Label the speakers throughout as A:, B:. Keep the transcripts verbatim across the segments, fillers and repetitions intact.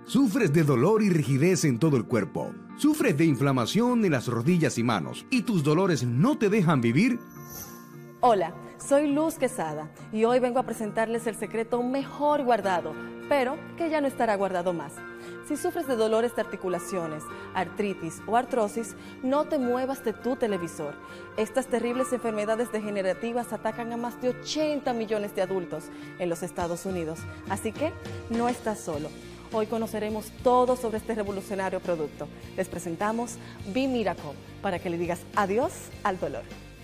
A: ¿Sufres de dolor y rigidez en todo el cuerpo? ¿Sufres de inflamación en las rodillas y manos y tus dolores no te dejan vivir?
B: Hola, soy Luz Quesada y hoy vengo a presentarles el secreto mejor guardado, pero que ya no estará guardado más. Si sufres de dolores de articulaciones, artritis o artrosis, no te muevas de tu televisor. Estas terribles enfermedades degenerativas atacan a más de ochenta millones de adultos en los Estados Unidos, así que no estás solo. Hoy conoceremos todo sobre este revolucionario producto. Les presentamos B-Miracle para que le digas adiós al dolor.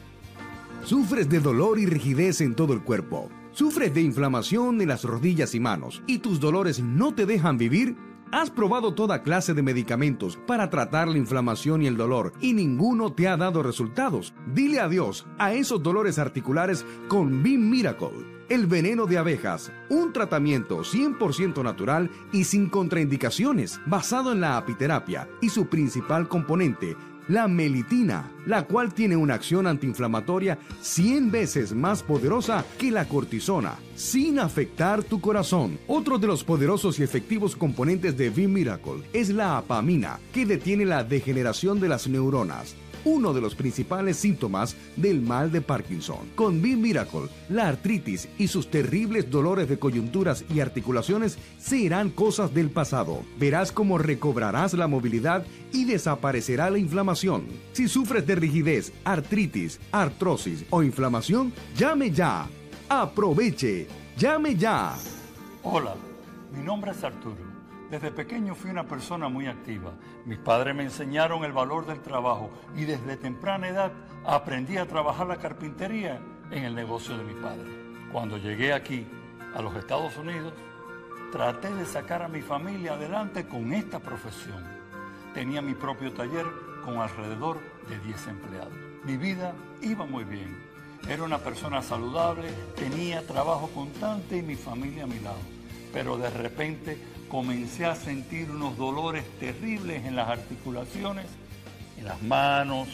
A: ¿Sufres de dolor y rigidez en todo el cuerpo? ¿Sufres de inflamación en las rodillas y manos y tus dolores no te dejan vivir? ¿Has probado toda clase de medicamentos para tratar la inflamación y el dolor y ninguno te ha dado resultados? Dile adiós a esos dolores articulares con B-Miracle. El veneno de abejas, un tratamiento cien por ciento natural y sin contraindicaciones, basado en la apiterapia y su principal componente, la melitina, la cual tiene una acción antiinflamatoria cien veces más poderosa que la cortisona, sin afectar tu corazón. Otro de los poderosos y efectivos componentes de B-Miracle es la apamina, que detiene la degeneración de las neuronas, uno de los principales síntomas del mal de Parkinson. Con B-Miracle, la artritis y sus terribles dolores de coyunturas y articulaciones serán cosas del pasado. Verás cómo recobrarás la movilidad y desaparecerá la inflamación. Si sufres de rigidez, artritis, artrosis o inflamación, llame ya. Aproveche. Llame ya.
C: Hola, mi nombre es Arturo. Desde pequeño fui una persona muy activa. Mis padres me enseñaron el valor del trabajo y desde temprana edad aprendí a trabajar la carpintería en el negocio de mi padre. Cuando llegué aquí, a los Estados Unidos, traté de sacar a mi familia adelante con esta profesión. Tenía mi propio taller con alrededor de diez empleados. Mi vida iba muy bien. Era una persona saludable, tenía trabajo constante y mi familia a mi lado. Pero de repente comencé a sentir unos dolores terribles en las articulaciones, en las manos,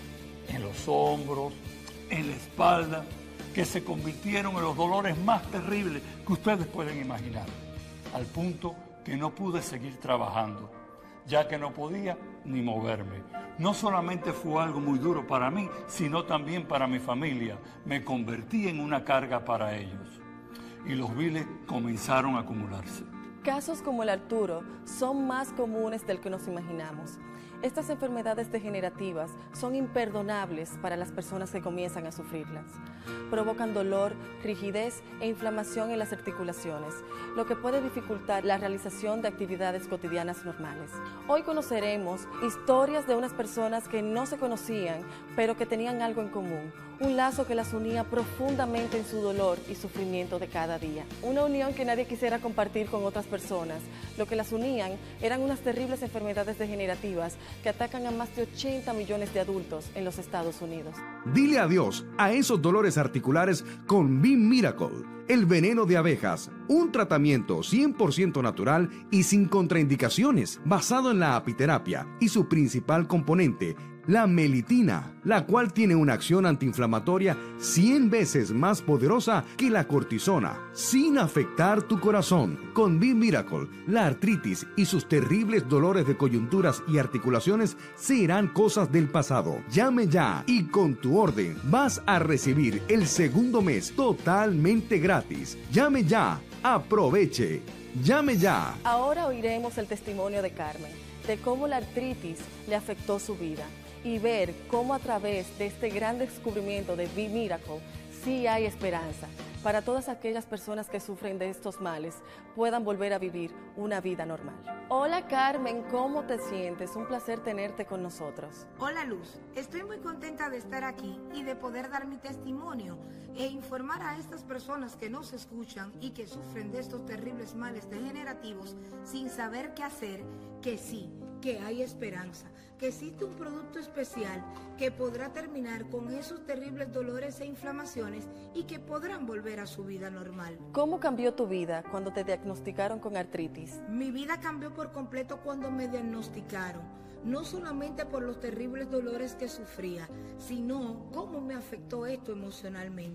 C: en los hombros, en la espalda, que se convirtieron en los dolores más terribles que ustedes pueden imaginar, al punto que no pude seguir trabajando, ya que no podía ni moverme. No solamente fue algo muy duro para mí, sino también para mi familia. Me convertí en una carga para ellos y los biles comenzaron a acumularse.
B: Casos como el Arturo son más comunes del que nos imaginamos. Estas enfermedades degenerativas son imperdonables para las personas que comienzan a sufrirlas. Provocan dolor, rigidez e inflamación en las articulaciones, lo que puede dificultar la realización de actividades cotidianas normales. Hoy conoceremos historias de unas personas que no se conocían, pero que tenían algo en común, un lazo que las unía profundamente en su dolor y sufrimiento de cada día. Una unión que nadie quisiera compartir con otras personas. Lo que las unían eran unas terribles enfermedades degenerativas que atacan a más de ochenta millones de adultos en los Estados Unidos.
A: Dile adiós a esos dolores articulares con B-Miracle. El veneno de abejas, un tratamiento cien por ciento natural y sin contraindicaciones, basado en la apiterapia y su principal componente, la melitina, la cual tiene una acción antiinflamatoria cien veces más poderosa que la cortisona, sin afectar tu corazón. Con B-Miracle, la artritis y sus terribles dolores de coyunturas y articulaciones serán cosas del pasado. Llame ya y con tu orden vas a recibir el segundo mes totalmente gratis. Llame ya, aproveche. Llame ya.
B: Ahora oiremos el testimonio de Carmen, de cómo la artritis le afectó su vida y ver cómo a través de este gran descubrimiento de B-Miracle sí hay esperanza para todas aquellas personas que sufren de estos males puedan volver a vivir una vida normal. Hola Carmen, ¿cómo te sientes? Un placer tenerte con nosotros.
D: Hola Luz, estoy muy contenta de estar aquí y de poder dar mi testimonio e informar a estas personas que nos escuchan y que sufren de estos terribles males degenerativos sin saber qué hacer, que sí, que hay esperanza, que existe un producto especial que podrá terminar con esos terribles dolores e inflamaciones y que podrán volver a su vida normal.
B: ¿Cómo cambió tu vida cuando te diagnosticaron con artritis?
D: Mi vida cambió por completo cuando me diagnosticaron, no solamente por los terribles dolores que sufría, sino cómo me afectó esto emocionalmente.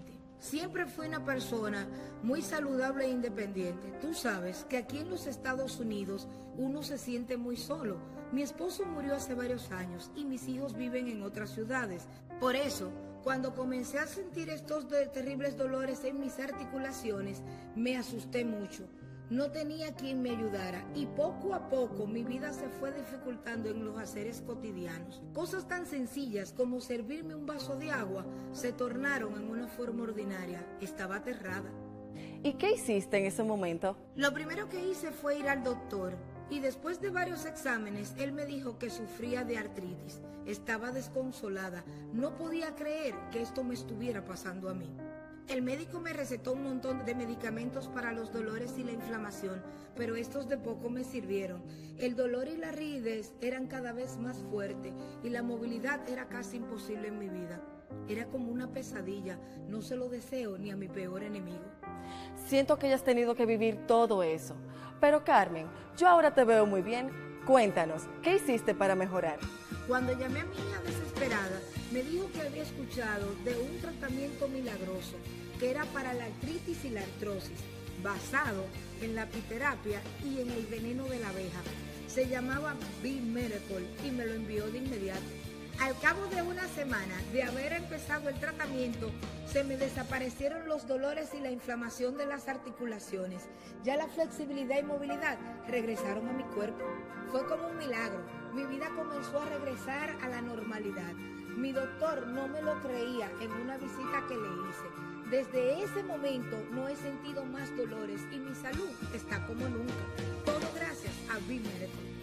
D: Siempre fui una persona muy saludable e independiente. Tú sabes que aquí en los Estados Unidos uno se siente muy solo. Mi esposo murió hace varios años y mis hijos viven en otras ciudades. Por eso, cuando comencé a sentir estos de terribles dolores en mis articulaciones, me asusté mucho. No tenía quien me ayudara y poco a poco mi vida se fue dificultando en los haceres cotidianos. Cosas tan sencillas como servirme un vaso de agua se tornaron en una forma ordinaria. Estaba aterrada.
B: ¿Y qué hiciste en ese momento?
D: Lo primero que hice fue ir al doctor y después de varios exámenes él me dijo que sufría de artritis. Estaba desconsolada. No podía creer que esto me estuviera pasando a mí. El médico me recetó un montón de medicamentos para los dolores y la inflamación, pero estos de poco me sirvieron. El dolor y la rigidez eran cada vez más fuertes y la movilidad era casi imposible en mi vida. Era como una pesadilla, no se lo deseo ni a mi peor enemigo.
B: Siento que hayas tenido que vivir todo eso. Pero Carmen, yo ahora te veo muy bien. Cuéntanos, ¿qué hiciste para mejorar?
D: Cuando llamé a mi hija desesperada, me dijo que había escuchado de un tratamiento milagroso que era para la artritis y la artrosis, basado en la apiterapia y en el veneno de la abeja. Se llamaba B-Miracle y me lo envió de inmediato. Al cabo de una semana de haber empezado el tratamiento, se me desaparecieron los dolores y la inflamación de las articulaciones. Ya la flexibilidad y movilidad regresaron a mi cuerpo. Fue como un milagro. Mi vida comenzó a regresar a la normalidad. Mi doctor no me lo creía en una visita que le hice. Desde ese momento no he sentido más dolores y mi salud está como nunca. Todo gracias a B-Miracle.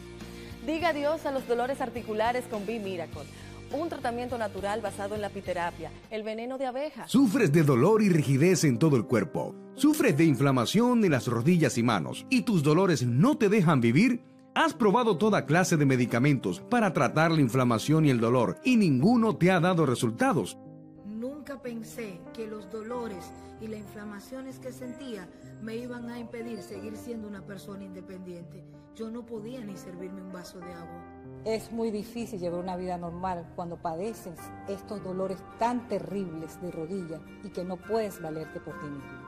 B: Diga adiós a los dolores articulares con B-Miracle, un tratamiento natural basado en la apiterapia, el veneno de abeja.
A: ¿Sufres de dolor y rigidez en todo el cuerpo? ¿Sufres de inflamación en las rodillas y manos y tus dolores no te dejan vivir? ¿Has probado toda clase de medicamentos para tratar la inflamación y el dolor y ninguno te ha dado resultados?
D: Nunca pensé que los dolores y las inflamaciones que sentía me iban a impedir seguir siendo una persona independiente. Yo no podía ni servirme un vaso de agua.
E: Es muy difícil llevar una vida normal cuando padeces estos dolores tan terribles de rodilla y que no puedes valerte por ti mismo.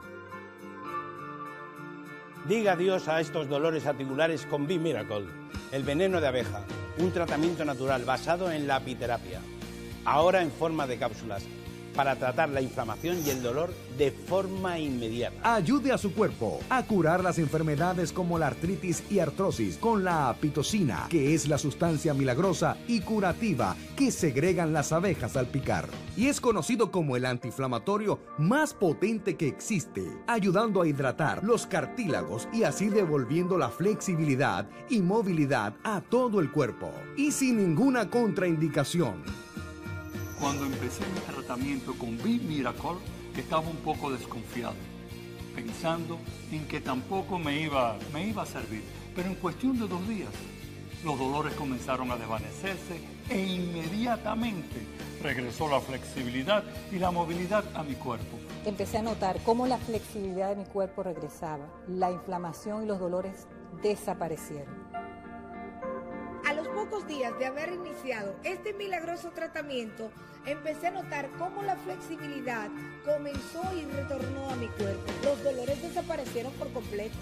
F: Diga adiós a estos dolores articulares con B-Miracle, el veneno de abeja, un tratamiento natural basado en la apiterapia, ahora en forma de cápsulas, para tratar la inflamación y el dolor de forma inmediata.
A: Ayude a su cuerpo a curar las enfermedades como la artritis y artrosis con la pitocina, que es la sustancia milagrosa y curativa que segregan las abejas al picar. Y es conocido como el antiinflamatorio más potente que existe, ayudando a hidratar los cartílagos y así devolviendo la flexibilidad y movilidad a todo el cuerpo. Y sin ninguna contraindicación.
C: Cuando empecé mi tratamiento con B-Miracle, estaba un poco desconfiado, pensando en que tampoco me iba, me iba a servir. Pero en cuestión de dos días, los dolores comenzaron a desvanecerse e inmediatamente regresó la flexibilidad y la movilidad a mi cuerpo.
E: Empecé a notar cómo la flexibilidad de mi cuerpo regresaba, la inflamación y los dolores desaparecieron.
D: A los pocos días de haber iniciado este milagroso tratamiento, empecé a notar cómo la flexibilidad comenzó y retornó a mi cuerpo. Los dolores desaparecieron por completo.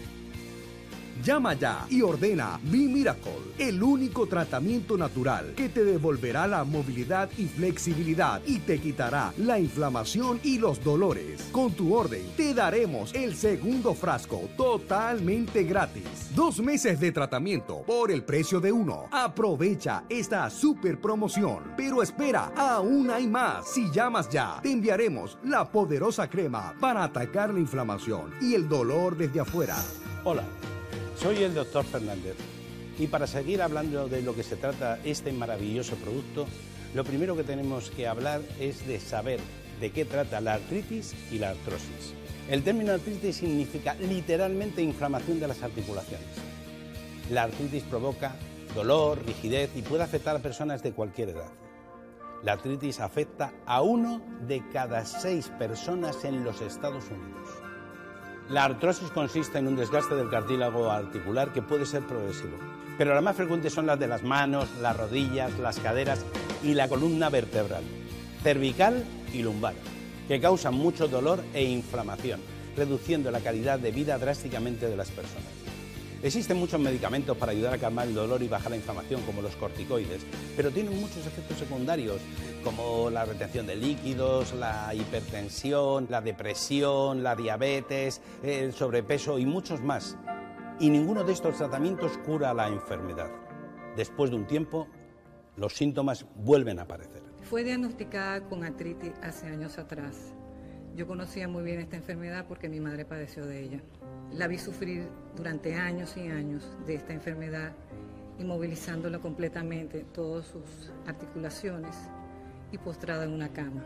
A: Llama ya y ordena B-Miracle, el único tratamiento natural que te devolverá la movilidad y flexibilidad y te quitará la inflamación y los dolores. Con tu orden te daremos el segundo frasco totalmente gratis. Dos meses de tratamiento por el precio de uno. Aprovecha esta super promoción. Pero espera, aún hay más. Si llamas ya, te enviaremos la poderosa crema para atacar la inflamación y el dolor desde afuera.
F: Hola. Soy el doctor Fernández y para seguir hablando de lo que se trata este maravilloso producto, lo primero que tenemos que hablar es de saber de qué trata la artritis y la artrosis. El término artritis significa literalmente inflamación de las articulaciones. La artritis provoca dolor, rigidez y puede afectar a personas de cualquier edad. La artritis afecta a uno de cada seis personas en los Estados Unidos. La artrosis consiste en un desgaste del cartílago articular que puede ser progresivo, pero las más frecuentes son las de las manos, las rodillas, las caderas y la columna vertebral, cervical y lumbar. que causan mucho dolor e inflamación, reduciendo la calidad de vida drásticamente de las personas. Existen muchos medicamentos para ayudar a calmar el dolor y bajar la inflamación, como los corticoides, pero tienen muchos efectos secundarios, como la retención de líquidos, la hipertensión, la depresión, la diabetes, el sobrepeso y muchos más. Y ninguno de estos tratamientos cura la enfermedad. Después de un tiempo, los síntomas vuelven a aparecer.
E: Fue diagnosticada con artritis hace años atrás. Yo conocía muy bien esta enfermedad porque mi madre padeció de ella. La vi sufrir durante años y años de esta enfermedad, inmovilizándola completamente, todas sus articulaciones y postrada en una cama.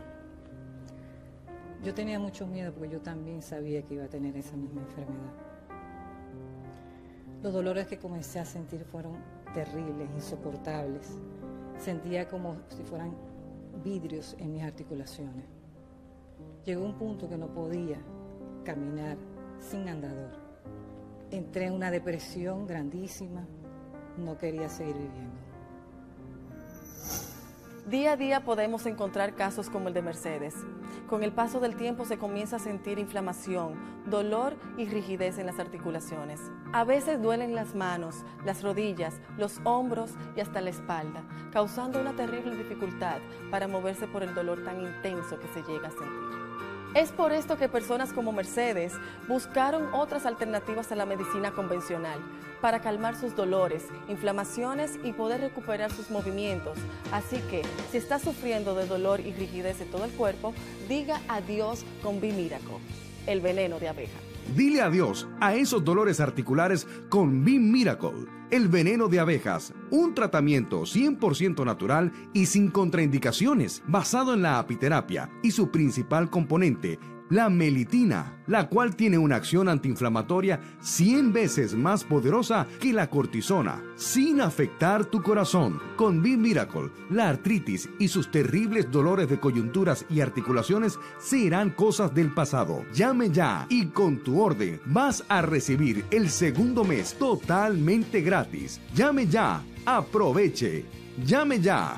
E: Yo tenía mucho miedo porque yo también sabía que iba a tener esa misma enfermedad. Los dolores que comencé a sentir fueron terribles, insoportables. Sentía como si fueran vidrios en mis articulaciones. Llegó un punto que no podía caminar sin andador. Entré en una depresión grandísima, no quería seguir viviendo.
B: Día a día podemos encontrar casos como el de Mercedes. Con el paso del tiempo se comienza a sentir inflamación, dolor y rigidez en las articulaciones. A veces duelen las manos, las rodillas, los hombros y hasta la espalda, causando una terrible dificultad para moverse por el dolor tan intenso que se llega a sentir. Es por esto que personas como Mercedes buscaron otras alternativas a la medicina convencional para calmar sus dolores, inflamaciones y poder recuperar sus movimientos. Así que, si está sufriendo de dolor y rigidez en todo el cuerpo, diga adiós con B-Miracle, el veneno de abeja.
A: Dile adiós a esos dolores articulares con B-Miracle, el veneno de abejas, un tratamiento cien por ciento natural y sin contraindicaciones, basado en la apiterapia y su principal componente, la melitina, la cual tiene una acción antiinflamatoria cien veces más poderosa que la cortisona, sin afectar tu corazón. Con B-Miracle, la artritis y sus terribles dolores de coyunturas y articulaciones serán cosas del pasado. Llame ya y con tu orden vas a recibir el segundo mes totalmente gratis. Llame ya, aproveche, llame ya.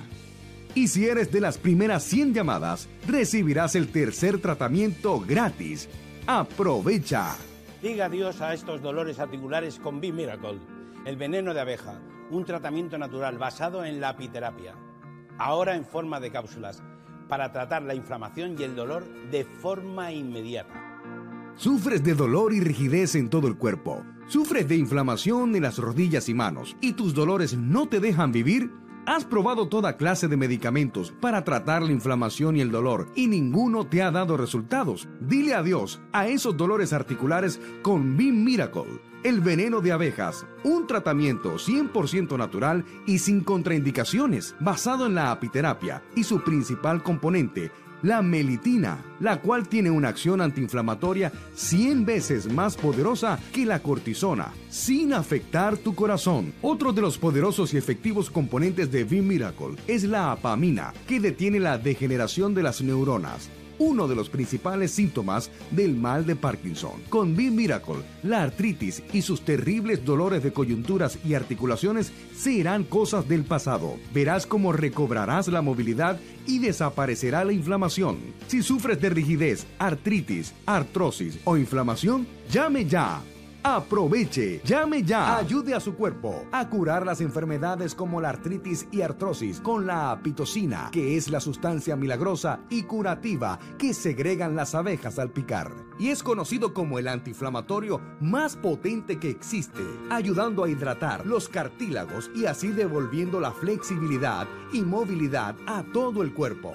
A: Y si eres de las primeras cien llamadas, recibirás el tercer tratamiento gratis. ¡Aprovecha!
F: Diga adiós a estos dolores articulares con B-Miracle, el veneno de abeja, un tratamiento natural basado en la apiterapia. Ahora en forma de cápsulas, para tratar la inflamación y el dolor de forma inmediata.
A: ¿Sufres de dolor y rigidez en todo el cuerpo? ¿Sufres de inflamación en las rodillas y manos y tus dolores no te dejan vivir? Has probado toda clase de medicamentos para tratar la inflamación y el dolor y ninguno te ha dado resultados. Dile adiós a esos dolores articulares con B-Miracle, el veneno de abejas, un tratamiento cien por ciento natural y sin contraindicaciones, basado en la apiterapia y su principal componente, la melitina, la cual tiene una acción antiinflamatoria cien veces más poderosa que la cortisona, sin afectar tu corazón. Otro de los poderosos y efectivos componentes de B-Miracle es la apamina, que detiene la degeneración de las neuronas, uno de los principales síntomas del mal de Parkinson. Con B-Miracle, la artritis y sus terribles dolores de coyunturas y articulaciones serán cosas del pasado. Verás cómo recobrarás la movilidad y desaparecerá la inflamación. Si sufres de rigidez, artritis, artrosis o inflamación, llame ya. Aproveche, llame ya, ayude a su cuerpo a curar las enfermedades como la artritis y artrosis con la pitocina, que es la sustancia milagrosa y curativa que segregan las abejas al picar. Y es conocido como el antiinflamatorio más potente que existe, ayudando a hidratar los cartílagos y así devolviendo la flexibilidad y movilidad a todo el cuerpo.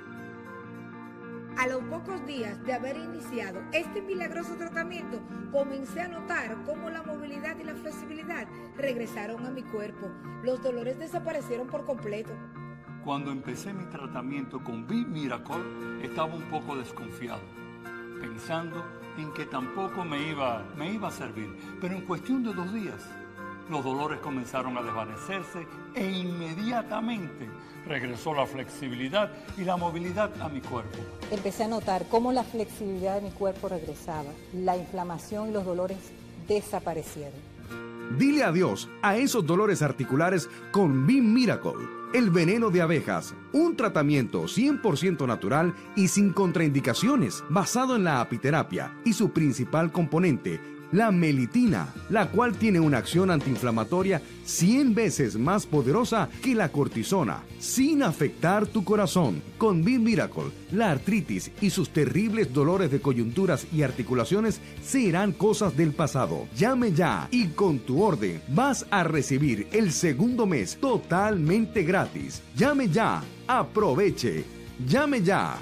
D: A los pocos días de haber iniciado este milagroso tratamiento, comencé a notar cómo la movilidad y la flexibilidad regresaron a mi cuerpo. Los dolores desaparecieron por completo.
C: Cuando empecé mi tratamiento con B-Miracle, estaba un poco desconfiado, pensando en que tampoco me iba, me iba a servir. Pero en cuestión de dos días, los dolores comenzaron a desvanecerse e inmediatamente regresó la flexibilidad y la movilidad a mi cuerpo.
E: Empecé a notar cómo la flexibilidad de mi cuerpo regresaba, la inflamación y los dolores desaparecieron.
A: Dile adiós a esos dolores articulares con B-Miracle, El veneno de abejas, un tratamiento cien por ciento natural y sin contraindicaciones, basado en la apiterapia y su principal componente, la melitina, la cual tiene una acción antiinflamatoria cien veces más poderosa que la cortisona, sin afectar tu corazón. Con B-Miracle, la artritis y sus terribles dolores de coyunturas y articulaciones serán cosas del pasado. Llame ya y con tu orden vas a recibir el segundo mes totalmente gratis. Llame ya, aproveche, llame ya.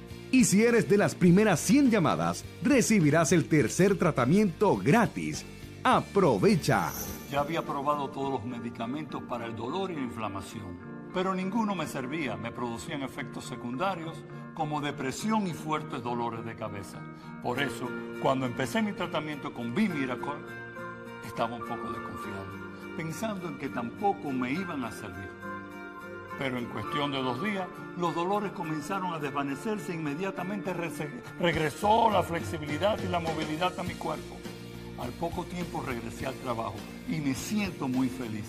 A: Y si eres de las primeras cien llamadas, recibirás el tercer tratamiento gratis. ¡Aprovecha!
C: Ya había probado todos los medicamentos para el dolor y la inflamación, pero ninguno me servía. Me producían efectos secundarios como depresión y fuertes dolores de cabeza. Por eso, cuando empecé mi tratamiento con B-Miracle, estaba un poco desconfiado, pensando en que tampoco me iban a servir. Pero en cuestión de dos días, los dolores comenzaron a desvanecerse e inmediatamente regresó la flexibilidad y la movilidad a mi cuerpo. Al poco tiempo regresé al trabajo y me siento muy feliz.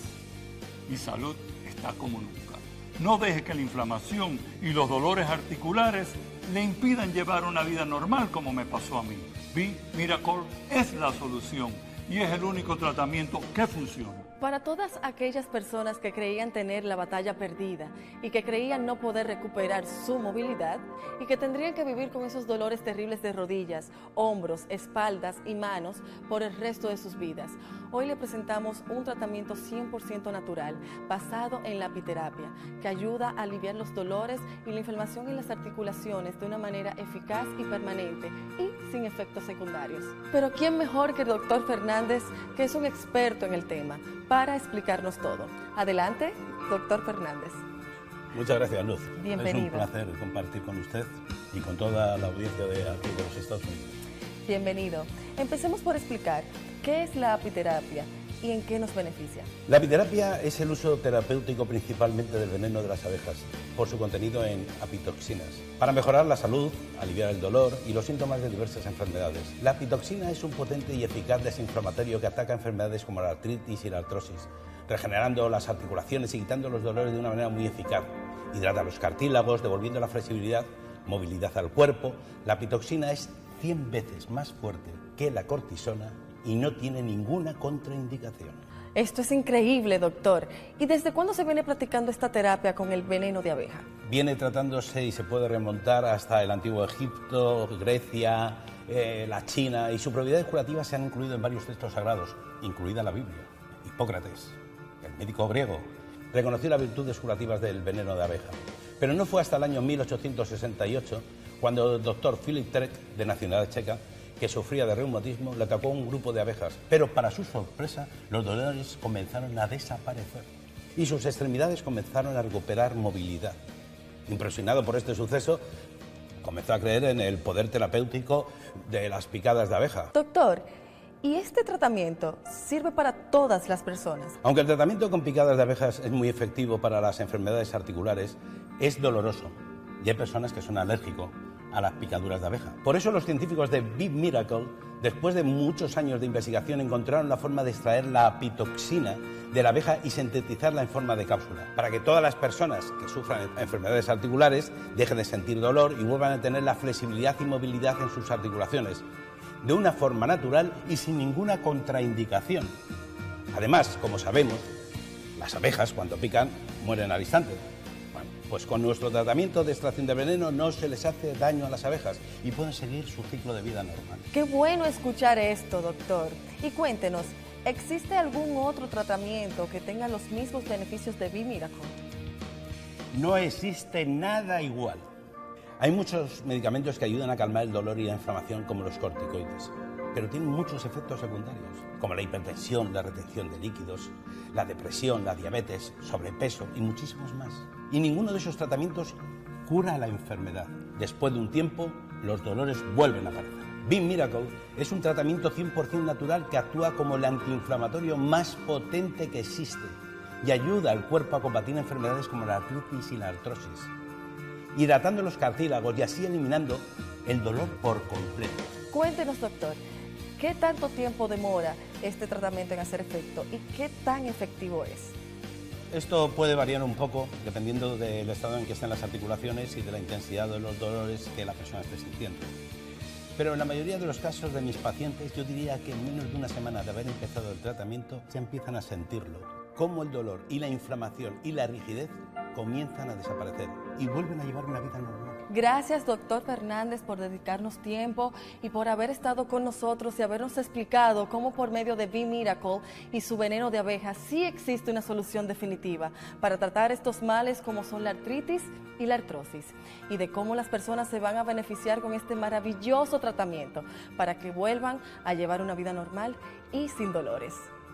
C: Mi salud está como nunca. No deje que la inflamación y los dolores articulares le impidan llevar una vida normal como me pasó a mí. B-Miracle es la solución y es el único tratamiento que funciona.
B: Para todas aquellas personas que creían tener la batalla perdida y que creían no poder recuperar su movilidad y que tendrían que vivir con esos dolores terribles de rodillas, hombros, espaldas y manos por el resto de sus vidas, hoy le presentamos un tratamiento cien por ciento natural basado en la apiterapia que ayuda a aliviar los dolores y la inflamación en las articulaciones de una manera eficaz y permanente y sin efectos secundarios. Pero ¿quién mejor que el doctor Fernández, que es un experto en el tema, para explicarnos todo? Adelante, doctor Fernández.
F: Muchas gracias, Luz.
B: Bienvenido.
F: Es un placer compartir con usted y con toda la audiencia de aquí de los Estados Unidos.
B: Bienvenido. Empecemos por explicar qué es la apiterapia y en qué nos beneficia.
F: La apiterapia es el uso terapéutico principalmente del veneno de las abejas, por su contenido en apitoxinas, para mejorar la salud, aliviar el dolor y los síntomas de diversas enfermedades. La apitoxina es un potente y eficaz desinflamatorio que ataca enfermedades como la artritis y la artrosis, regenerando las articulaciones y quitando los dolores de una manera muy eficaz. Hidrata los cartílagos, devolviendo la flexibilidad, movilidad al cuerpo. La apitoxina es cien veces más fuerte que la cortisona y no tiene ninguna contraindicación.
B: Esto es increíble, doctor. ¿Y desde cuándo se viene practicando esta terapia con el veneno de abeja?
F: Viene tratándose y se puede remontar hasta el antiguo Egipto, Grecia, eh, la China, y sus propiedades curativas se han incluido en varios textos sagrados, incluida la Biblia. Hipócrates, el médico griego, reconoció las virtudes curativas del veneno de abeja. Pero no fue hasta el año mil ochocientos sesenta y ocho cuando el doctor Philip Trek, de nacionalidad checa, que sufría de reumatismo, le atacó un grupo de abejas, pero para su sorpresa los dolores comenzaron a desaparecer y sus extremidades comenzaron a recuperar movilidad. Impresionado por este suceso, comenzó a creer en el poder terapéutico de las picadas de abeja.
B: Doctor, ¿y este tratamiento sirve para todas las personas?
F: Aunque el tratamiento con picadas de abejas es muy efectivo para las enfermedades articulares, es doloroso y hay personas que son alérgicos a las picaduras de abeja. Por eso los científicos de B-Miracle, después de muchos años de investigación, encontraron la forma de extraer la apitoxina de la abeja y sintetizarla en forma de cápsula, para que todas las personas que sufran enfermedades articulares dejen de sentir dolor y vuelvan a tener la flexibilidad y movilidad en sus articulaciones, de una forma natural y sin ninguna contraindicación. Además, como sabemos, las abejas cuando pican mueren al instante. Pues con nuestro tratamiento de extracción de veneno no se les hace daño a las abejas y pueden seguir su ciclo de vida normal.
B: Qué bueno escuchar esto, doctor. Y cuéntenos, ¿existe algún otro tratamiento que tenga los mismos beneficios de B-Miracle?
F: No existe nada igual. Hay muchos medicamentos que ayudan a calmar el dolor y la inflamación, como los corticoides, pero tienen muchos efectos secundarios, como la hipertensión, la retención de líquidos, la depresión, la diabetes, sobrepeso y muchísimos más. Y ninguno de esos tratamientos cura la enfermedad. Después de un tiempo, los dolores vuelven a aparecer. B-Miracle es un tratamiento cien por ciento natural que actúa como el antiinflamatorio más potente que existe y ayuda al cuerpo a combatir enfermedades como la artritis y la artrosis, hidratando los cartílagos y así eliminando el dolor por completo.
B: Cuéntenos, doctor, ¿qué tanto tiempo demora este tratamiento en hacer efecto y qué tan efectivo es?
F: Esto puede variar un poco dependiendo del estado en que estén las articulaciones y de la intensidad de los dolores que la persona esté sintiendo. Pero en la mayoría de los casos de mis pacientes, yo diría que en menos de una semana de haber empezado el tratamiento, ya empiezan a sentirlo, cómo el dolor y la inflamación y la rigidez comienzan a desaparecer y vuelven a llevar una vida normal.
B: Gracias, doctor Fernández, por dedicarnos tiempo y por haber estado con nosotros y habernos explicado cómo por medio de B-Miracle y su veneno de abeja sí existe una solución definitiva para tratar estos males como son la artritis y la artrosis, y de cómo las personas se van a beneficiar con este maravilloso tratamiento para que vuelvan a llevar una vida normal y sin dolores.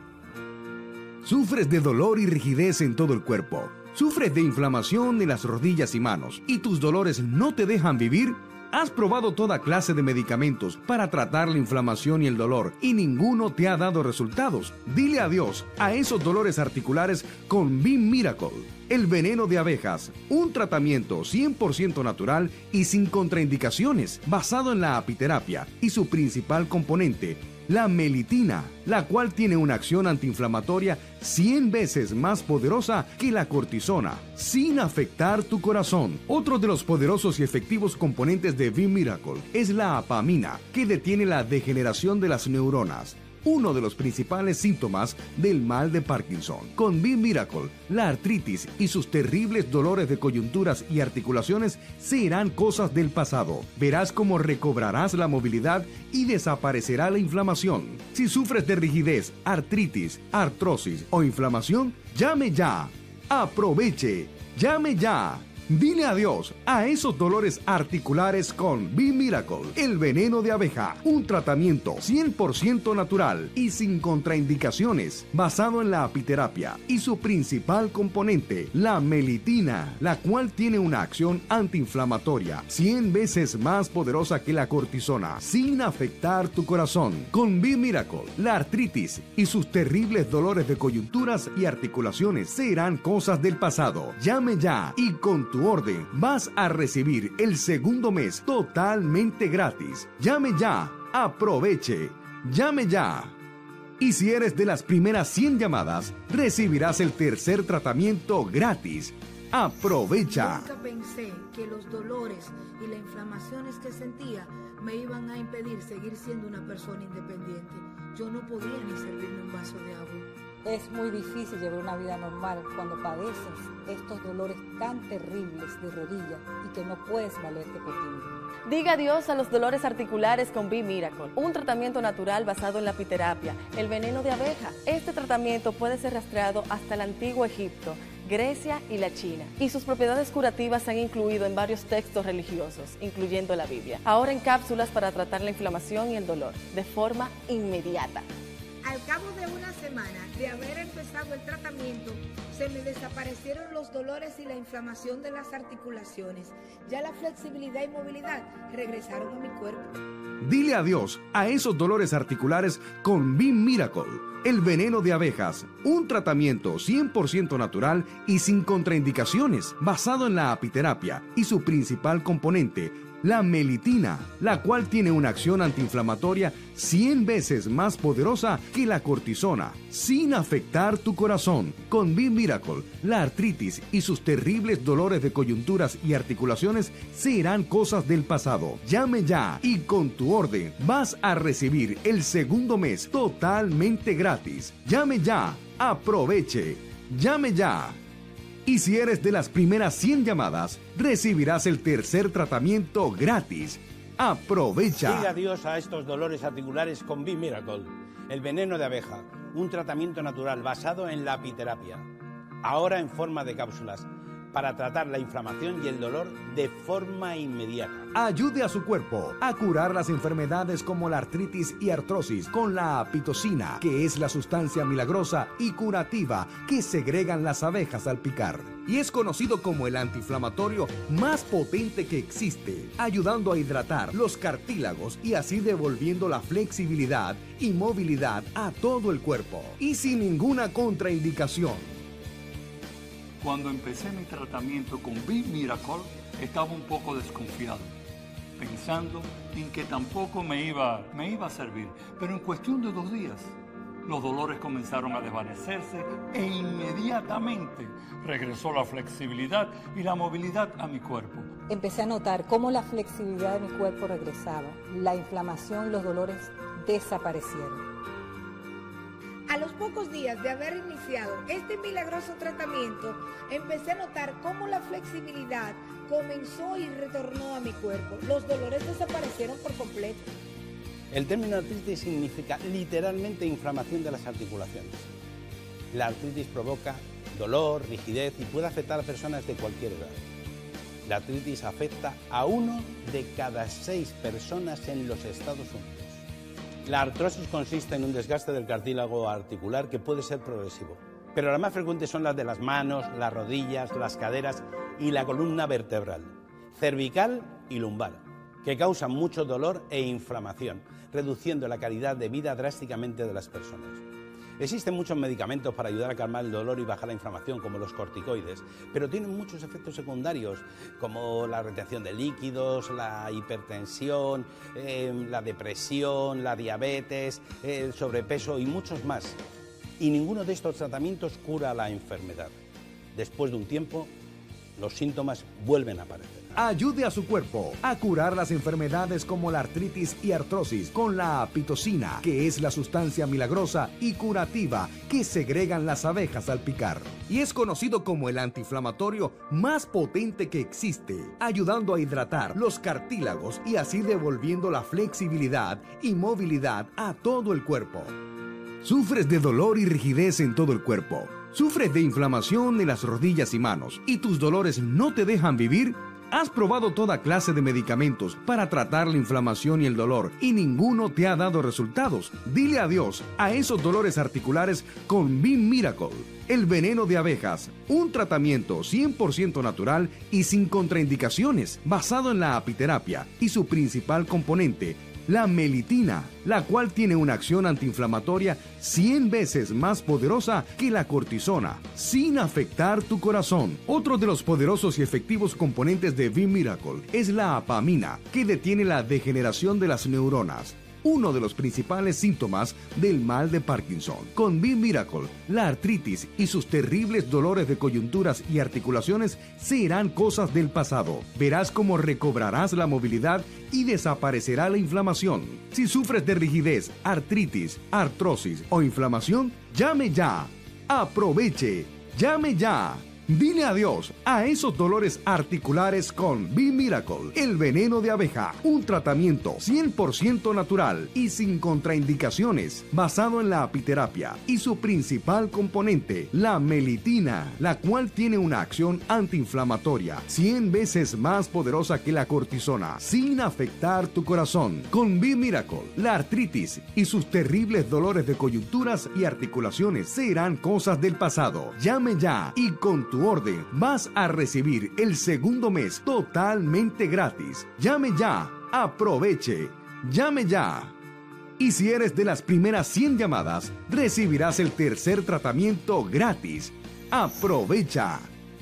A: ¿Sufres de dolor y rigidez en todo el cuerpo? ¿Sufres de inflamación en las rodillas y manos y tus dolores no te dejan vivir? ¿Has probado toda clase de medicamentos para tratar la inflamación y el dolor y ninguno te ha dado resultados? Dile adiós a esos dolores articulares con B-Miracle, el veneno de abejas, un tratamiento cien por ciento natural y sin contraindicaciones, basado en la apiterapia y su principal componente, la melitina, la cual tiene una acción antiinflamatoria cien veces más poderosa que la cortisona, sin afectar tu corazón. Otro de los poderosos y efectivos componentes de B-Miracle es la apamina, que detiene la degeneración de las neuronas, uno de los principales síntomas del mal de Parkinson. Con B-Miracle, la artritis y sus terribles dolores de coyunturas y articulaciones serán cosas del pasado. Verás cómo recobrarás la movilidad y desaparecerá la inflamación. Si sufres de rigidez, artritis, artrosis o inflamación, llame ya. Aproveche. Llame ya. Dile adiós a esos dolores articulares con B-Miracle, el veneno de abeja, un tratamiento cien por ciento natural y sin contraindicaciones, basado en la apiterapia y su principal componente, la melitina, la cual tiene una acción antiinflamatoria cien veces más poderosa que la cortisona, sin afectar tu corazón. Con B-Miracle, la artritis y sus terribles dolores de coyunturas y articulaciones serán cosas del pasado. Llame ya y con tu orden vas a recibir el segundo mes totalmente gratis. Llame ya, aproveche, llame ya. Y si eres de las primeras cien llamadas, recibirás el tercer tratamiento gratis. Aprovecha.
D: Nunca pensé que los dolores y las inflamaciones que sentía me iban a impedir seguir siendo una persona independiente. Yo no podía ni servirme un vaso de agua.
G: Es muy difícil llevar una vida normal cuando padeces estos dolores tan terribles de rodilla y que no puedes valerte por ti mismo.
B: Diga adiós a los dolores articulares con B-Miracle, un tratamiento natural basado en la apiterapia, el veneno de abeja. Este tratamiento puede ser rastreado hasta el antiguo Egipto, Grecia y la China, y sus propiedades curativas se han incluido en varios textos religiosos, incluyendo la Biblia. Ahora en cápsulas para tratar la inflamación y el dolor, de forma inmediata.
D: Al cabo de una semana de haber empezado el tratamiento, se me desaparecieron los dolores y la inflamación de las articulaciones. Ya la flexibilidad y movilidad regresaron a mi cuerpo.
A: Dile adiós a esos dolores articulares con B-Miracle, el veneno de abejas, un tratamiento cien por ciento natural y sin contraindicaciones, basado en la apiterapia y su principal componente, la melitina, la cual tiene una acción antiinflamatoria cien veces más poderosa que la cortisona, sin afectar tu corazón. Con B-Miracle, la artritis y sus terribles dolores de coyunturas y articulaciones serán cosas del pasado. Llame ya y con tu orden vas a recibir el segundo mes totalmente gratis. Llame ya, aproveche, llame ya. Y si eres de las primeras cien llamadas, recibirás el tercer tratamiento gratis. Aprovecha.
F: Diga adiós a estos dolores articulares con B-Miracle, el veneno de abeja, un tratamiento natural basado en la apiterapia, ahora en forma de cápsulas, para tratar la inflamación y el dolor de forma inmediata.
A: Ayude a su cuerpo a curar las enfermedades como la artritis y artrosis con la apitocina, que es la sustancia milagrosa y curativa que segregan las abejas al picar. Y es conocido como el antiinflamatorio más potente que existe, ayudando a hidratar los cartílagos y así devolviendo la flexibilidad y movilidad a todo el cuerpo. Y sin ninguna contraindicación.
C: Cuando empecé mi tratamiento con B-Miracle, estaba un poco desconfiado, pensando en que tampoco me iba, me iba a servir. Pero en cuestión de dos días, los dolores comenzaron a desvanecerse e inmediatamente regresó la flexibilidad y la movilidad a mi cuerpo.
G: Empecé a notar cómo la flexibilidad de mi cuerpo regresaba, la inflamación y los dolores desaparecieron.
D: A los pocos días de haber iniciado este milagroso tratamiento, empecé a notar cómo la flexibilidad comenzó y retornó a mi cuerpo. Los dolores desaparecieron por completo.
F: El término artritis significa literalmente inflamación de las articulaciones. La artritis provoca dolor, rigidez y puede afectar a personas de cualquier edad. La artritis afecta a uno de cada seis personas en los Estados Unidos. La artrosis consiste en un desgaste del cartílago articular que puede ser progresivo, pero las más frecuentes son las de las manos, las rodillas, las caderas y la columna vertebral, cervical y lumbar, que causan mucho dolor e inflamación, reduciendo la calidad de vida drásticamente de las personas. Existen muchos medicamentos para ayudar a calmar el dolor y bajar la inflamación, como los corticoides, pero tienen muchos efectos secundarios, como la retención de líquidos, la hipertensión, eh, la depresión, la diabetes, el sobrepeso y muchos más. Y ninguno de estos tratamientos cura la enfermedad. Después de un tiempo, los síntomas vuelven a aparecer.
A: Ayude a su cuerpo a curar las enfermedades como la artritis y artrosis con la pitocina, que es la sustancia milagrosa y curativa que segregan las abejas al picar. Y es conocido como el antiinflamatorio más potente que existe, ayudando a hidratar los cartílagos y así devolviendo la flexibilidad y movilidad a todo el cuerpo. ¿Sufres de dolor y rigidez en todo el cuerpo? ¿Sufres de inflamación en las rodillas y manos y tus dolores no te dejan vivir? ¿Has probado toda clase de medicamentos para tratar la inflamación y el dolor y ninguno te ha dado resultados? Dile adiós a esos dolores articulares con B-Miracle, el veneno de abejas, un tratamiento cien por ciento natural y sin contraindicaciones, basado en la apiterapia y su principal componente, la melitina, la cual tiene una acción antiinflamatoria cien veces más poderosa que la cortisona, sin afectar tu corazón. Otro de los poderosos y efectivos componentes de B-Miracle es la apamina, que detiene la degeneración de las neuronas, uno de los principales síntomas del mal de Parkinson. Con B-Miracle, la artritis y sus terribles dolores de coyunturas y articulaciones serán cosas del pasado. Verás cómo recobrarás la movilidad y desaparecerá la inflamación. Si sufres de rigidez, artritis, artrosis o inflamación, llame ya. Aproveche. Llame ya. Dile adiós a esos dolores articulares con B-Miracle, el veneno de abeja, un tratamiento cien por ciento natural y sin contraindicaciones, basado en la apiterapia y su principal componente, la melitina, la cual tiene una acción antiinflamatoria cien veces más poderosa que la cortisona, sin afectar tu corazón. Con B-Miracle, la artritis y sus terribles dolores de coyunturas y articulaciones serán cosas del pasado. Llame ya y con tu orden vas a recibir el segundo mes totalmente gratis. Llame ya, aproveche, llame ya. Y si eres de las primeras cien llamadas, recibirás el tercer tratamiento gratis. Aprovecha.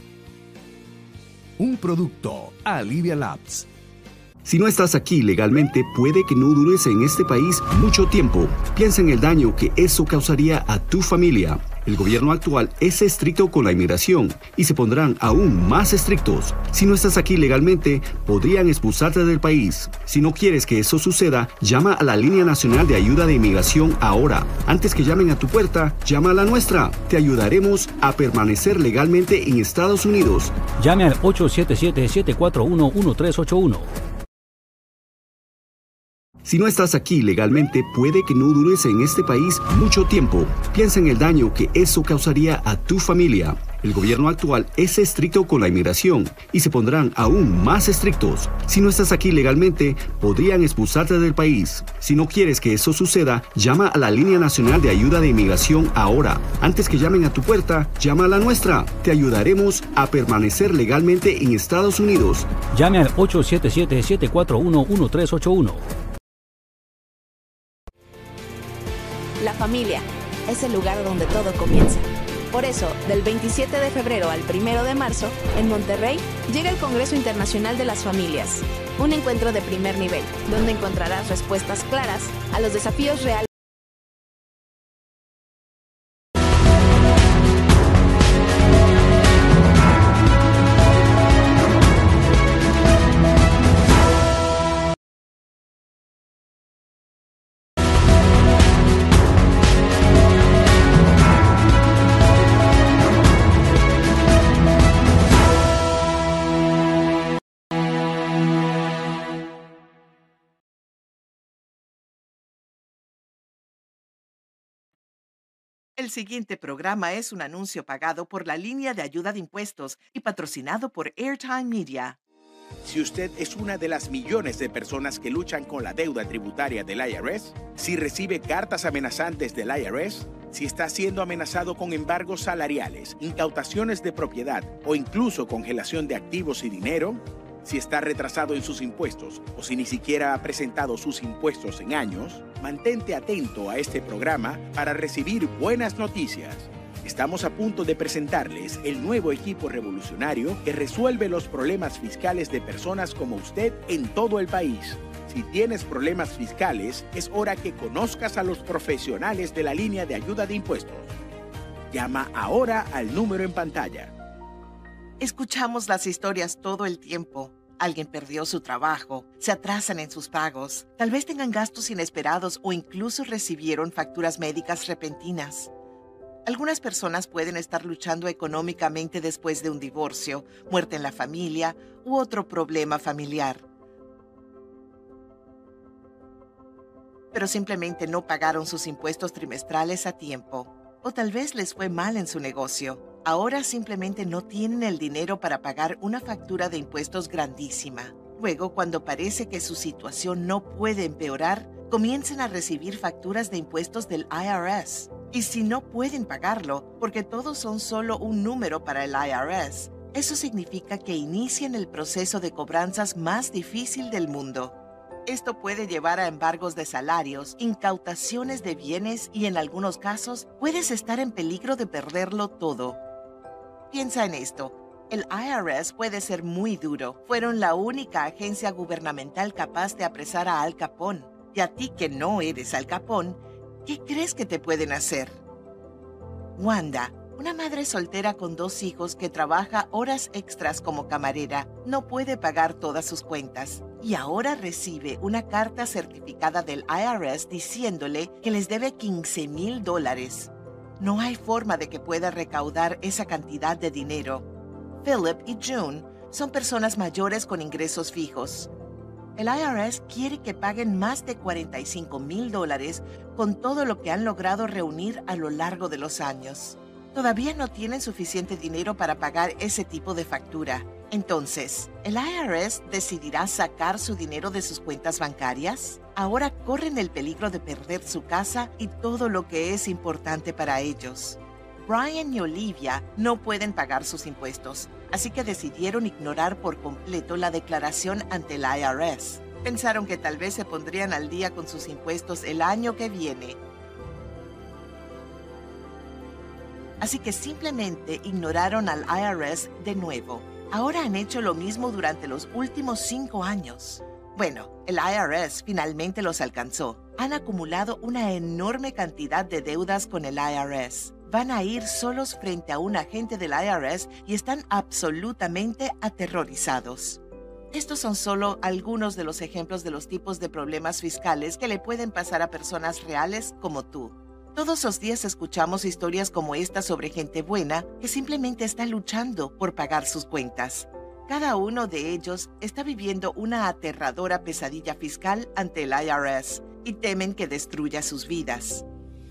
A: Un producto Alivia Labs.
H: Si no estás aquí legalmente, puede que no dures en este país mucho tiempo. Piensa en el daño que eso causaría a tu familia. El gobierno actual es estricto con la inmigración y se pondrán aún más estrictos. Si no estás aquí legalmente, podrían expulsarte del país. Si no quieres que eso suceda, llama a la Línea Nacional de Ayuda de Inmigración ahora. Antes que llamen a tu puerta, llama a la nuestra. Te ayudaremos a permanecer legalmente en Estados Unidos.
I: Llame al ocho siete siete, siete cuatro uno, uno tres ocho uno.
H: Si no estás aquí legalmente, puede que no dures en este país mucho tiempo. Piensa en el daño que eso causaría a tu familia. El gobierno actual es estricto con la inmigración y se pondrán aún más estrictos. Si no estás aquí legalmente, podrían expulsarte del país. Si no quieres que eso suceda, llama a la Línea Nacional de Ayuda de Inmigración ahora. Antes que llamen a tu puerta, llama a la nuestra. Te ayudaremos a permanecer legalmente en Estados Unidos.
I: Llame al ocho siete siete, siete cuatro uno, uno tres ocho uno.
J: La familia es el lugar donde todo comienza. Por eso, del veintisiete de febrero al primero de marzo, en Monterrey, llega el Congreso Internacional de las Familias, un encuentro de primer nivel, donde encontrarás respuestas claras a los desafíos reales
K: El siguiente programa es un anuncio pagado por la línea de ayuda de impuestos y patrocinado por Airtime Media.
L: Si usted es una de las millones de personas que luchan con la deuda tributaria del I R S, si recibe cartas amenazantes del I R S, si está siendo amenazado con embargos salariales, incautaciones de propiedad o incluso congelación de activos y dinero, si está retrasado en sus impuestos o si ni siquiera ha presentado sus impuestos en años, mantente atento a este programa para recibir buenas noticias. Estamos a punto de presentarles el nuevo equipo revolucionario que resuelve los problemas fiscales de personas como usted en todo el país. Si tienes problemas fiscales, es hora que conozcas a los profesionales de la línea de ayuda de impuestos. Llama ahora al número en pantalla.
K: Escuchamos las historias todo el tiempo. Alguien perdió su trabajo, se atrasan en sus pagos, tal vez tengan gastos inesperados o incluso recibieron facturas médicas repentinas. Algunas personas pueden estar luchando económicamente después de un divorcio, muerte en la familia u otro problema familiar. Pero simplemente no pagaron sus impuestos trimestrales a tiempo. O tal vez les fue mal en su negocio. Ahora simplemente no tienen el dinero para pagar una factura de impuestos grandísima. Luego, cuando parece que su situación no puede empeorar, comienzan a recibir facturas de impuestos del I R S. Y si no pueden pagarlo, porque todos son solo un número para el I R S, eso significa que inician el proceso de cobranzas más difícil del mundo. Esto puede llevar a embargos de salarios, incautaciones de bienes y en algunos casos puedes estar en peligro de perderlo todo. Piensa en esto. El I R S puede ser muy duro. Fueron la única agencia gubernamental capaz de apresar a Al Capone. Y a ti que no eres Al Capone, ¿qué crees que te pueden hacer? Wanda, una madre soltera con dos hijos que trabaja horas extras como camarera, no puede pagar todas sus cuentas y ahora recibe una carta certificada del I R S diciéndole que les debe quince mil dólares. No hay forma de que pueda recaudar esa cantidad de dinero. Philip y June son personas mayores con ingresos fijos. El I R S quiere que paguen más de cuarenta y cinco mil dólares con todo lo que han logrado reunir a lo largo de los años. Todavía no tienen suficiente dinero para pagar ese tipo de factura. Entonces, ¿el I R S decidirá sacar su dinero de sus cuentas bancarias? Ahora corren el peligro de perder su casa y todo lo que es importante para ellos. Brian y Olivia no pueden pagar sus impuestos, así que decidieron ignorar por completo la declaración ante el I R S. Pensaron que tal vez se pondrían al día con sus impuestos el año que viene. Así que simplemente ignoraron al I R S de nuevo. Ahora han hecho lo mismo durante los últimos cinco años. Bueno, el I R S finalmente los alcanzó. Han acumulado una enorme cantidad de deudas con el I R S. Van a ir solos frente a un agente del I R S y están absolutamente aterrorizados. Estos son solo algunos de los ejemplos de los tipos de problemas fiscales que le pueden pasar a personas reales como tú. Todos los días escuchamos historias como esta sobre gente buena que simplemente está luchando por pagar sus cuentas. Cada uno de ellos está viviendo una aterradora pesadilla fiscal ante el I R S y temen que destruya sus vidas.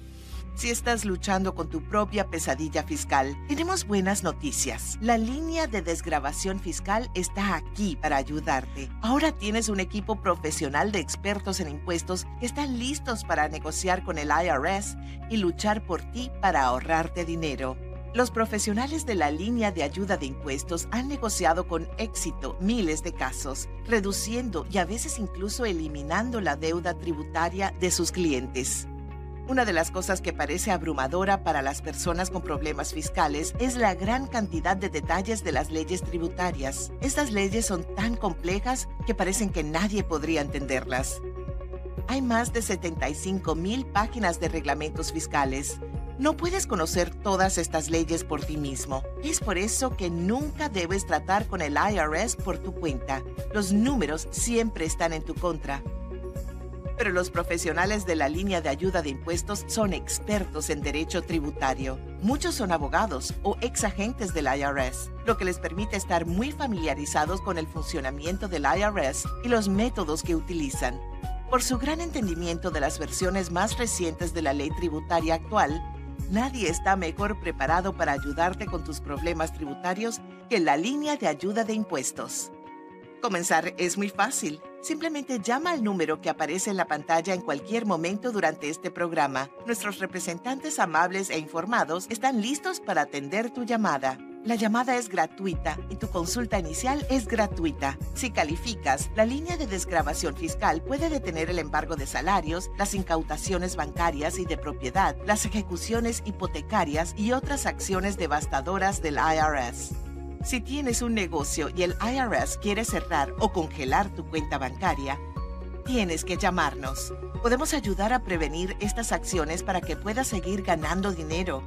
K: Si estás luchando con tu propia pesadilla fiscal, tenemos buenas noticias. La línea de desgravación fiscal está aquí para ayudarte. Ahora tienes un equipo profesional de expertos en impuestos que están listos para negociar con el I R S y luchar por ti para ahorrarte dinero. Los profesionales de la línea de ayuda de impuestos han negociado con éxito miles de casos, reduciendo y a veces incluso eliminando la deuda tributaria de sus clientes. Una de las cosas que parece abrumadora para las personas con problemas fiscales es la gran cantidad de detalles de las leyes tributarias. Estas leyes son tan complejas que parecen que nadie podría entenderlas. Hay más de setenta y cinco mil páginas de reglamentos fiscales. No puedes conocer todas estas leyes por ti mismo. Es por eso que nunca debes tratar con el I R S por tu cuenta. Los números siempre están en tu contra. Pero los profesionales de la línea de ayuda de impuestos son expertos en derecho tributario. Muchos son abogados o ex agentes del I R S, lo que les permite estar muy familiarizados con el funcionamiento del I R S y los métodos que utilizan. Por su gran entendimiento de las versiones más recientes de la ley tributaria actual, Nadie está mejor preparado para ayudarte con tus problemas tributarios que la línea de ayuda de impuestos. Comenzar es muy fácil. Simplemente llama al número que aparece en la pantalla en cualquier momento durante este programa. Nuestros representantes amables e informados están listos para atender tu llamada. La llamada es gratuita y tu consulta inicial es gratuita. Si calificas, la línea de desgravación fiscal puede detener el embargo de salarios, las incautaciones bancarias y de propiedad, las ejecuciones hipotecarias y otras acciones devastadoras del I R S. Si tienes un negocio y el I R S quiere cerrar o congelar tu cuenta bancaria, tienes que llamarnos. Podemos ayudar a prevenir estas acciones para que puedas seguir ganando dinero.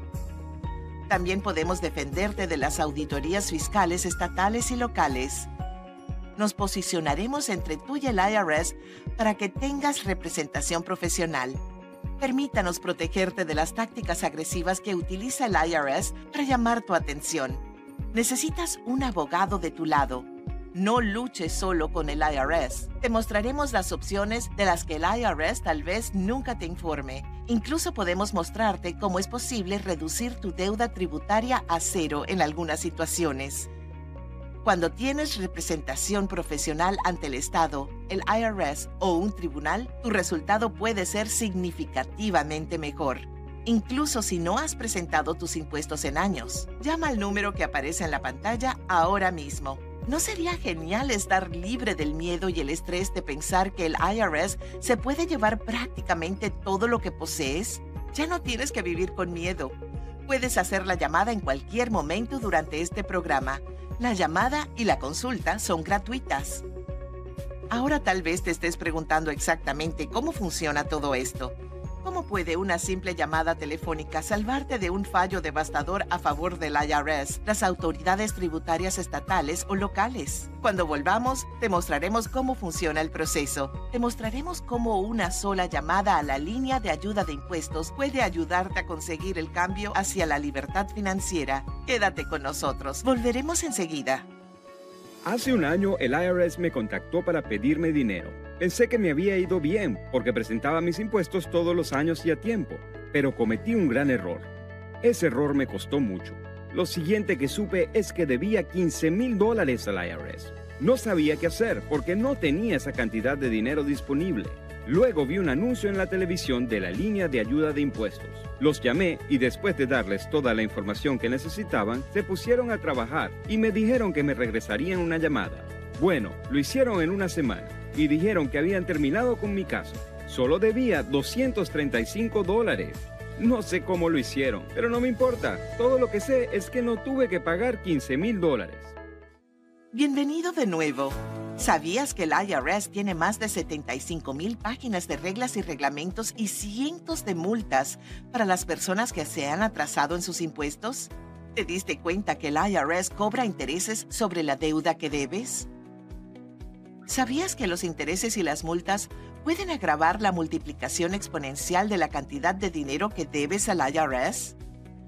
K: También podemos defenderte de las auditorías fiscales estatales y locales. Nos posicionaremos entre tú y el I R S para que tengas representación profesional. Permítanos protegerte de las tácticas agresivas que utiliza el I R S para llamar tu atención. Necesitas un abogado de tu lado. No luches solo con el I R S. Te mostraremos las opciones de las que el I R S tal vez nunca te informe. Incluso podemos mostrarte cómo es posible reducir tu deuda tributaria a cero en algunas situaciones. Cuando tienes representación profesional ante el Estado, el I R S o un tribunal, tu resultado puede ser significativamente mejor. Incluso si no has presentado tus impuestos en años. Llama al número que aparece en la pantalla ahora mismo. ¿No sería genial estar libre del miedo y el estrés de pensar que el I R S se puede llevar prácticamente todo lo que posees? Ya no tienes que vivir con miedo. Puedes hacer la llamada en cualquier momento durante este programa. La llamada y la consulta son gratuitas. Ahora tal vez te estés preguntando exactamente cómo funciona todo esto. ¿Cómo puede una simple llamada telefónica salvarte de un fallo devastador a favor del I R S, las autoridades tributarias estatales o locales? Cuando volvamos, te mostraremos cómo funciona el proceso. Te mostraremos cómo una sola llamada a la línea de ayuda de impuestos puede ayudarte a conseguir el cambio hacia la libertad financiera. Quédate con nosotros. Volveremos enseguida.
M: Hace un año el I R S me contactó para pedirme dinero. Pensé que me había ido bien porque presentaba mis impuestos todos los años y a tiempo, pero cometí un gran error. Ese error me costó mucho. Lo siguiente que supe es que debía quince mil dólares al I R S. No sabía qué hacer porque no tenía esa cantidad de dinero disponible. Luego vi un anuncio en la televisión de la línea de ayuda de impuestos. Los llamé y después de darles toda la información que necesitaban, se pusieron a trabajar y me dijeron que me regresarían una llamada. Bueno, lo hicieron en una semana y dijeron que habían terminado con mi caso. Solo debía doscientos treinta y cinco dólares. No sé cómo lo hicieron, pero no me importa. Todo lo que sé es que no tuve que pagar quince mil dólares.
K: Bienvenido de nuevo. ¿Sabías que el I R S tiene más de setenta y cinco mil páginas de reglas y reglamentos y cientos de multas para las personas que se han atrasado en sus impuestos? ¿Te diste cuenta que el I R S cobra intereses sobre la deuda que debes? ¿Sabías que los intereses y las multas pueden agravar la multiplicación exponencial de la cantidad de dinero que debes al I R S?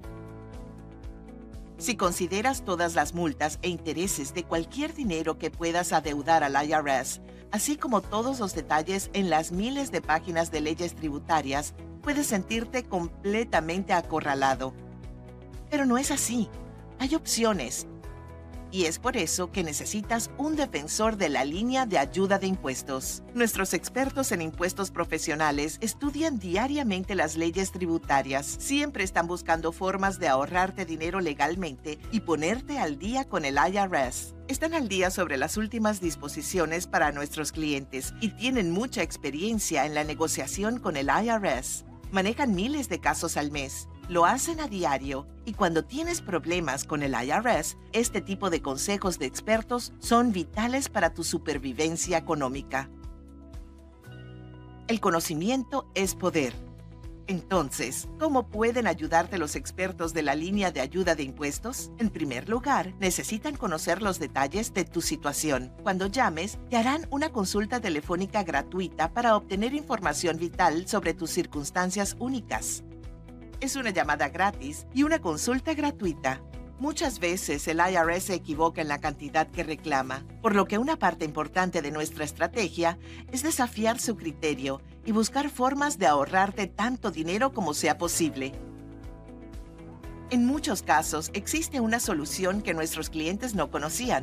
K: Si consideras todas las multas e intereses de cualquier dinero que puedas adeudar al I R S, así como todos los detalles en las miles de páginas de leyes tributarias, puedes sentirte completamente acorralado. Pero no es así. Hay opciones. Y es por eso que necesitas un defensor de la línea de ayuda de impuestos. Nuestros expertos en impuestos profesionales estudian diariamente las leyes tributarias. Siempre están buscando formas de ahorrarte dinero legalmente y ponerte al día con el I R S. Están al día sobre las últimas disposiciones para nuestros clientes y tienen mucha experiencia en la negociación con el I R S. Manejan miles de casos al mes. Lo hacen a diario y cuando tienes problemas con el I R S, este tipo de consejos de expertos son vitales para tu supervivencia económica. El conocimiento es poder. Entonces, ¿cómo pueden ayudarte los expertos de la línea de ayuda de impuestos? En primer lugar, necesitan conocer los detalles de tu situación. Cuando llames, te harán una consulta telefónica gratuita para obtener información vital sobre tus circunstancias únicas. Es una llamada gratis y una consulta gratuita. Muchas veces el I R S se equivoca en la cantidad que reclama, por lo que una parte importante de nuestra estrategia es desafiar su criterio y buscar formas de ahorrarte tanto dinero como sea posible. En muchos casos existe una solución que nuestros clientes no conocían.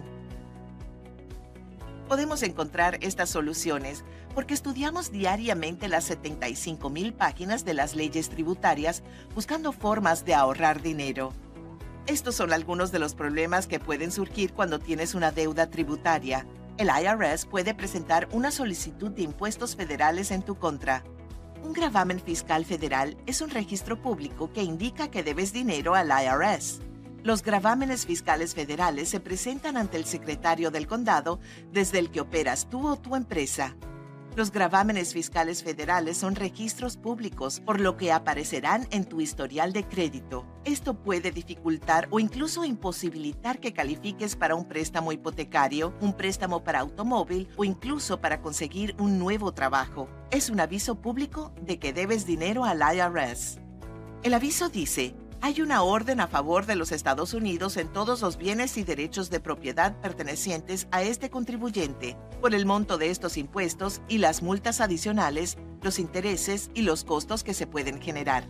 K: Podemos encontrar estas soluciones porque estudiamos diariamente las setenta y cinco mil páginas de las leyes tributarias buscando formas de ahorrar dinero. Estos son algunos de los problemas que pueden surgir cuando tienes una deuda tributaria. El I R S puede presentar una solicitud de impuestos federales en tu contra. Un gravamen fiscal federal es un registro público que indica que debes dinero al I R S. Los gravámenes fiscales federales se presentan ante el secretario del condado desde el que operas tú o tu empresa. Los gravámenes fiscales federales son registros públicos, por lo que aparecerán en tu historial de crédito. Esto puede dificultar o incluso imposibilitar que califiques para un préstamo hipotecario, un préstamo para automóvil o incluso para conseguir un nuevo trabajo. Es un aviso público de que debes dinero al I R S. El aviso dice: hay una orden a favor de los Estados Unidos en todos los bienes y derechos de propiedad pertenecientes a este contribuyente, por el monto de estos impuestos y las multas adicionales, los intereses y los costos que se pueden generar.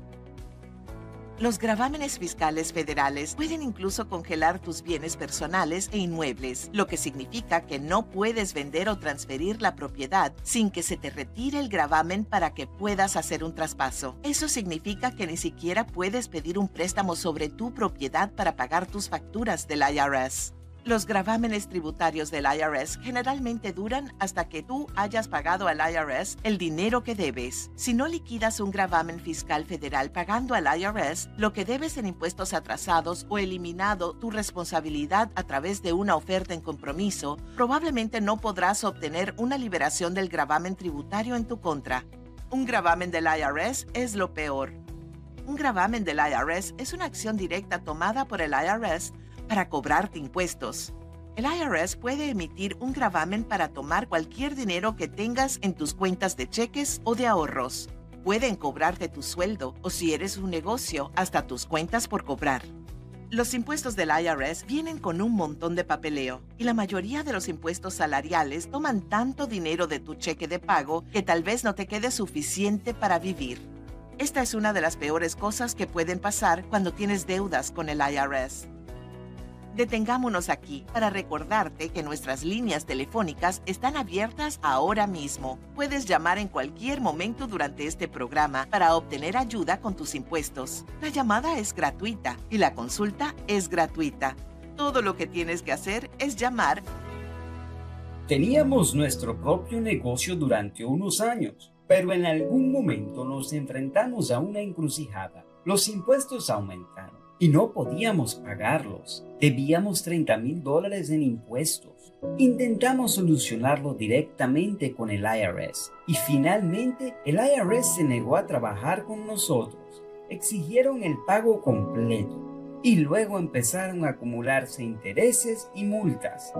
K: Los gravámenes fiscales federales pueden incluso congelar tus bienes personales e inmuebles, lo que significa que no puedes vender o transferir la propiedad sin que se te retire el gravamen para que puedas hacer un traspaso. Eso significa que ni siquiera puedes pedir un préstamo sobre tu propiedad para pagar tus facturas del I R S. Los gravámenes tributarios del I R S generalmente duran hasta que tú hayas pagado al I R S el dinero que debes. Si no liquidas un gravamen fiscal federal pagando al I R S lo que debes en impuestos atrasados o eliminado tu responsabilidad a través de una oferta en compromiso, probablemente no podrás obtener una liberación del gravamen tributario en tu contra. Un gravamen del I R S es lo peor. Un gravamen del I R S es una acción directa tomada por el I R S para cobrarte impuestos. El I R S puede emitir un gravamen para tomar cualquier dinero que tengas en tus cuentas de cheques o de ahorros. Pueden cobrarte tu sueldo o, si eres un negocio, hasta tus cuentas por cobrar. Los impuestos del I R S vienen con un montón de papeleo y la mayoría de los impuestos salariales toman tanto dinero de tu cheque de pago que tal vez no te quede suficiente para vivir. Esta es una de las peores cosas que pueden pasar cuando tienes deudas con el I R S. Detengámonos aquí para recordarte que nuestras líneas telefónicas están abiertas ahora mismo. Puedes llamar en cualquier momento durante este programa para obtener ayuda con tus impuestos. La llamada es gratuita y la consulta es gratuita. Todo lo que tienes que hacer es llamar.
N: Teníamos nuestro propio negocio durante unos años, pero en algún momento nos enfrentamos a una encrucijada. Los impuestos aumentaron y no podíamos pagarlos. Debíamos treinta mil dólares en impuestos. Intentamos solucionarlo directamente con el I R S y finalmente el I R S se negó a trabajar con nosotros. Exigieron el pago completo y luego empezaron a acumularse intereses y multas.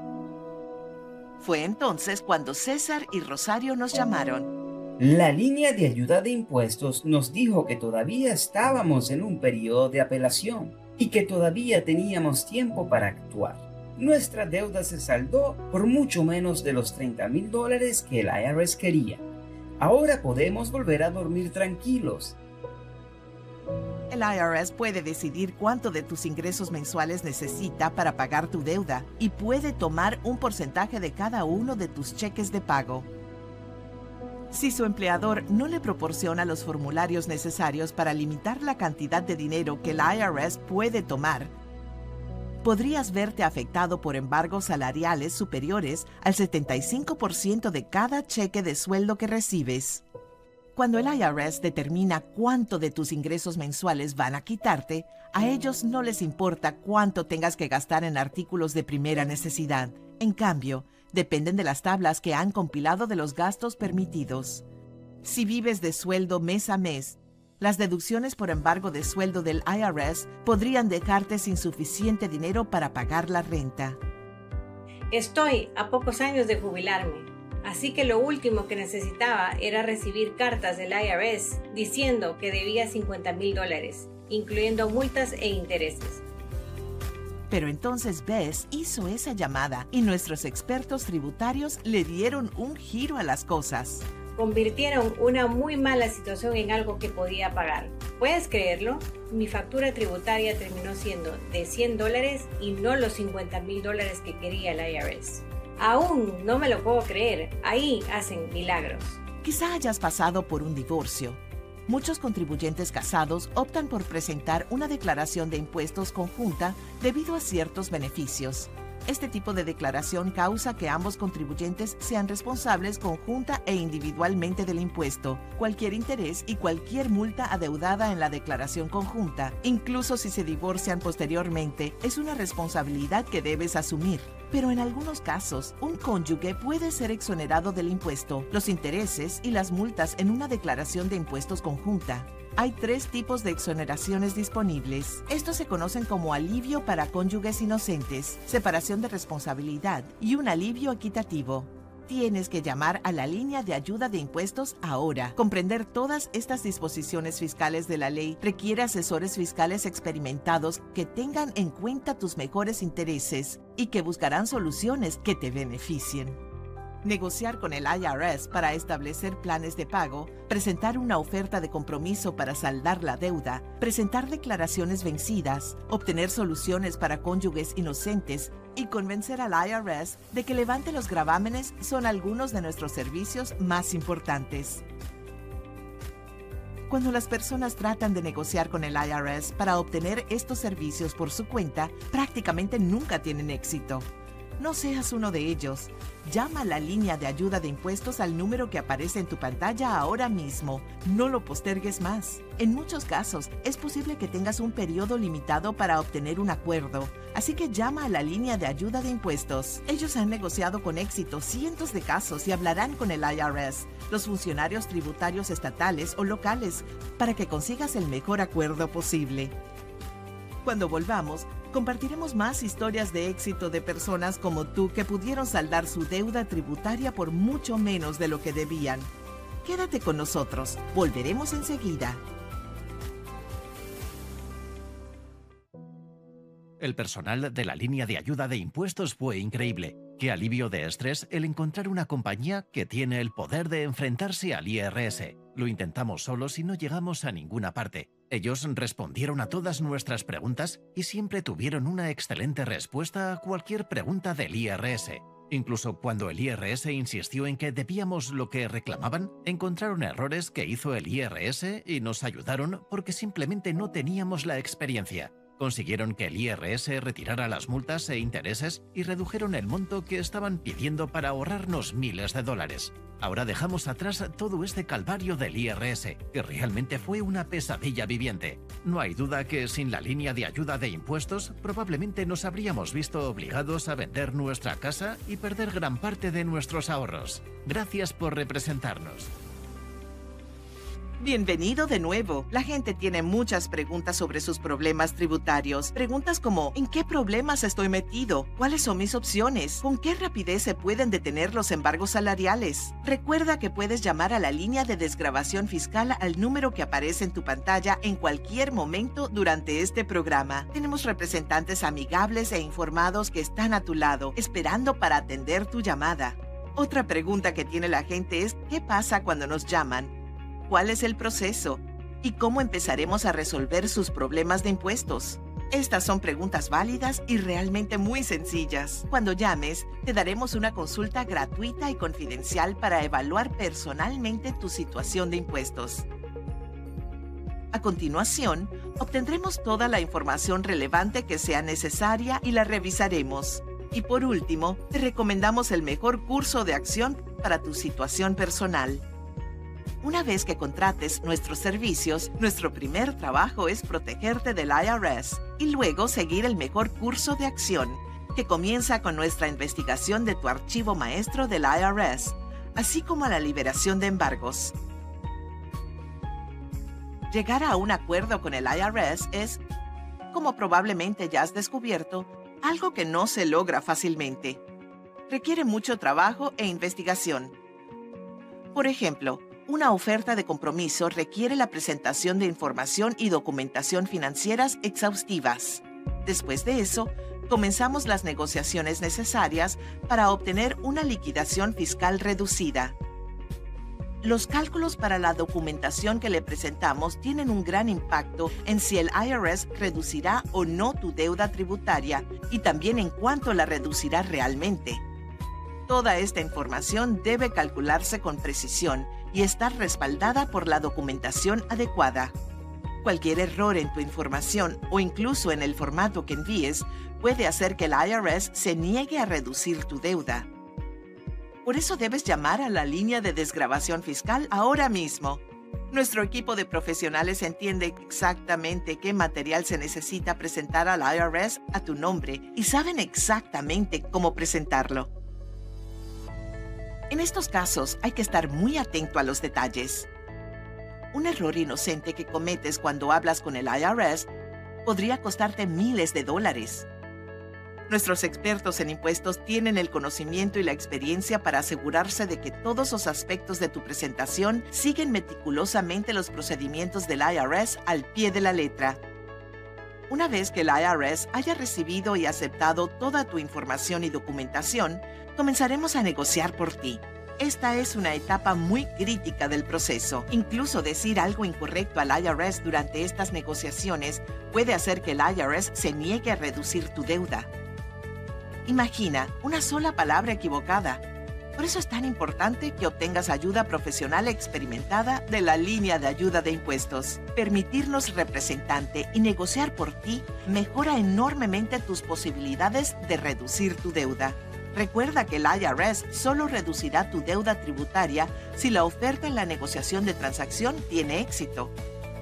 K: Fue entonces cuando César y Rosario nos llamaron.
N: La línea de ayuda de impuestos nos dijo que todavía estábamos en un periodo de apelación y que todavía teníamos tiempo para actuar. Nuestra deuda se saldó por mucho menos de los treinta mil dólares que el I R S quería. Ahora podemos volver a dormir tranquilos.
K: El I R S puede decidir cuánto de tus ingresos mensuales necesita para pagar tu deuda y puede tomar un porcentaje de cada uno de tus cheques de pago. Si su empleador no le proporciona los formularios necesarios para limitar la cantidad de dinero que el I R S puede tomar, podrías verte afectado por embargos salariales superiores al setenta y cinco por ciento de cada cheque de sueldo que recibes. Cuando el I R S determina cuánto de tus ingresos mensuales van a quitarte, a ellos no les importa cuánto tengas que gastar en artículos de primera necesidad. En cambio, dependen de las tablas que han compilado de los gastos permitidos. Si vives de sueldo mes a mes, las deducciones por embargo de sueldo del I R S podrían dejarte sin suficiente dinero para pagar la renta.
O: Estoy a pocos años de jubilarme, así que lo último que necesitaba era recibir cartas del I R S diciendo que debía cincuenta mil dólares, incluyendo multas e intereses.
K: Pero entonces Bess hizo esa llamada y nuestros expertos tributarios le dieron un giro a las cosas.
O: convirtieron una muy mala situación en algo que podía pagar. ¿Puedes creerlo? Mi factura tributaria terminó siendo de cien dólares y no los cincuenta mil dólares que quería el I R S. Aún no me lo puedo creer. Ahí hacen milagros.
K: Quizá hayas pasado por un divorcio. Muchos contribuyentes casados optan por presentar una declaración de impuestos conjunta debido a ciertos beneficios. Este tipo de declaración causa que ambos contribuyentes sean responsables conjunta e individualmente del impuesto, cualquier interés y cualquier multa adeudada en la declaración conjunta, incluso si se divorcian posteriormente, es una responsabilidad que debes asumir. Pero en algunos casos, un cónyuge puede ser exonerado del impuesto, los intereses y las multas en una declaración de impuestos conjunta. Hay tres tipos de exoneraciones disponibles. Estos se conocen como alivio para cónyuges inocentes, separación de responsabilidad y un alivio equitativo. Tienes que llamar a la línea de ayuda de impuestos ahora. Comprender todas estas disposiciones fiscales de la ley requiere asesores fiscales experimentados que tengan en cuenta tus mejores intereses y que buscarán soluciones que te beneficien. Negociar con el I R S para establecer planes de pago, presentar una oferta de compromiso para saldar la deuda, presentar declaraciones vencidas, obtener soluciones para cónyuges inocentes y convencer al I R S de que levante los gravámenes son algunos de nuestros servicios más importantes. Cuando las personas tratan de negociar con el I R S para obtener estos servicios por su cuenta, prácticamente nunca tienen éxito. No seas uno de ellos. Llama a la línea de ayuda de impuestos al número que aparece en tu pantalla ahora mismo. No lo postergues más. En muchos casos, es posible que tengas un periodo limitado para obtener un acuerdo. Así que llama a la línea de ayuda de impuestos. Ellos han negociado con éxito cientos de casos y hablarán con el I R S, los funcionarios tributarios estatales o locales, para que consigas el mejor acuerdo posible. Cuando volvamos, compartiremos más historias de éxito de personas como tú que pudieron saldar su deuda tributaria por mucho menos de lo que debían. Quédate con nosotros. Volveremos enseguida.
P: El personal de la línea de ayuda de impuestos fue increíble. Qué alivio de estrés el encontrar una compañía que tiene el poder de enfrentarse al I R S. Lo intentamos solos y no llegamos a ninguna parte. Ellos respondieron a todas nuestras preguntas y siempre tuvieron una excelente respuesta a cualquier pregunta del I R S. Incluso cuando el I R S insistió en que debíamos lo que reclamaban, encontraron errores que hizo el I R S y nos ayudaron porque simplemente no teníamos la experiencia. Consiguieron que el I R S retirara las multas e intereses y redujeron el monto que estaban pidiendo para ahorrarnos miles de dólares. Ahora dejamos atrás todo este calvario del I R S, que realmente fue una pesadilla viviente. No hay duda que sin la línea de ayuda de impuestos, probablemente nos habríamos visto obligados a vender nuestra casa y perder gran parte de nuestros ahorros. Gracias por representarnos.
K: Bienvenido de nuevo. La gente tiene muchas preguntas sobre sus problemas tributarios. Preguntas como, ¿en qué problemas estoy metido? ¿Cuáles son mis opciones? ¿Con qué rapidez se pueden detener los embargos salariales? Recuerda que puedes llamar a la línea de desgravación fiscal al número que aparece en tu pantalla en cualquier momento durante este programa. Tenemos representantes amigables e informados que están a tu lado, esperando para atender tu llamada. Otra pregunta que tiene la gente es, ¿qué pasa cuando nos llaman? ¿Cuál es el proceso? ¿Y cómo empezaremos a resolver sus problemas de impuestos? Estas son preguntas válidas y realmente muy sencillas. Cuando llames, te daremos una consulta gratuita y confidencial para evaluar personalmente tu situación de impuestos. A continuación, obtendremos toda la información relevante que sea necesaria y la revisaremos. Y por último, te recomendamos el mejor curso de acción para tu situación personal. Una vez que contrates nuestros servicios, nuestro primer trabajo es protegerte del I R S y luego seguir el mejor curso de acción, que comienza con nuestra investigación de tu archivo maestro del I R S, así como la liberación de embargos. Llegar a un acuerdo con el I R S es, como probablemente ya has descubierto, algo que no se logra fácilmente. Requiere mucho trabajo e investigación. Por ejemplo, una oferta de compromiso requiere la presentación de información y documentación financieras exhaustivas. Después de eso, comenzamos las negociaciones necesarias para obtener una liquidación fiscal reducida. Los cálculos para la documentación que le presentamos tienen un gran impacto en si el I R S reducirá o no tu deuda tributaria y también en cuánto la reducirá realmente. Toda esta información debe calcularse con precisión y estar respaldada por la documentación adecuada. Cualquier error en tu información o incluso en el formato que envíes puede hacer que el I R S se niegue a reducir tu deuda. Por eso debes llamar a la línea de desgravación fiscal ahora mismo. Nuestro equipo de profesionales entiende exactamente qué material se necesita presentar al I R S a tu nombre y saben exactamente cómo presentarlo. En estos casos hay que estar muy atento a los detalles. Un error inocente que cometes cuando hablas con el I R S podría costarte miles de dólares. Nuestros expertos en impuestos tienen el conocimiento y la experiencia para asegurarse de que todos los aspectos de tu presentación siguen meticulosamente los procedimientos del I R S al pie de la letra. Una vez que el I R S haya recibido y aceptado toda tu información y documentación, comenzaremos a negociar por ti. Esta es una etapa muy crítica del proceso. Incluso decir algo incorrecto al I R S durante estas negociaciones puede hacer que el I R S se niegue a reducir tu deuda. Imagina una sola palabra equivocada. Por eso es tan importante que obtengas ayuda profesional experimentada de la línea de ayuda de impuestos. Permitirnos representante y negociar por ti mejora enormemente tus posibilidades de reducir tu deuda. Recuerda que el I R S solo reducirá tu deuda tributaria si la oferta en la negociación de transacción tiene éxito.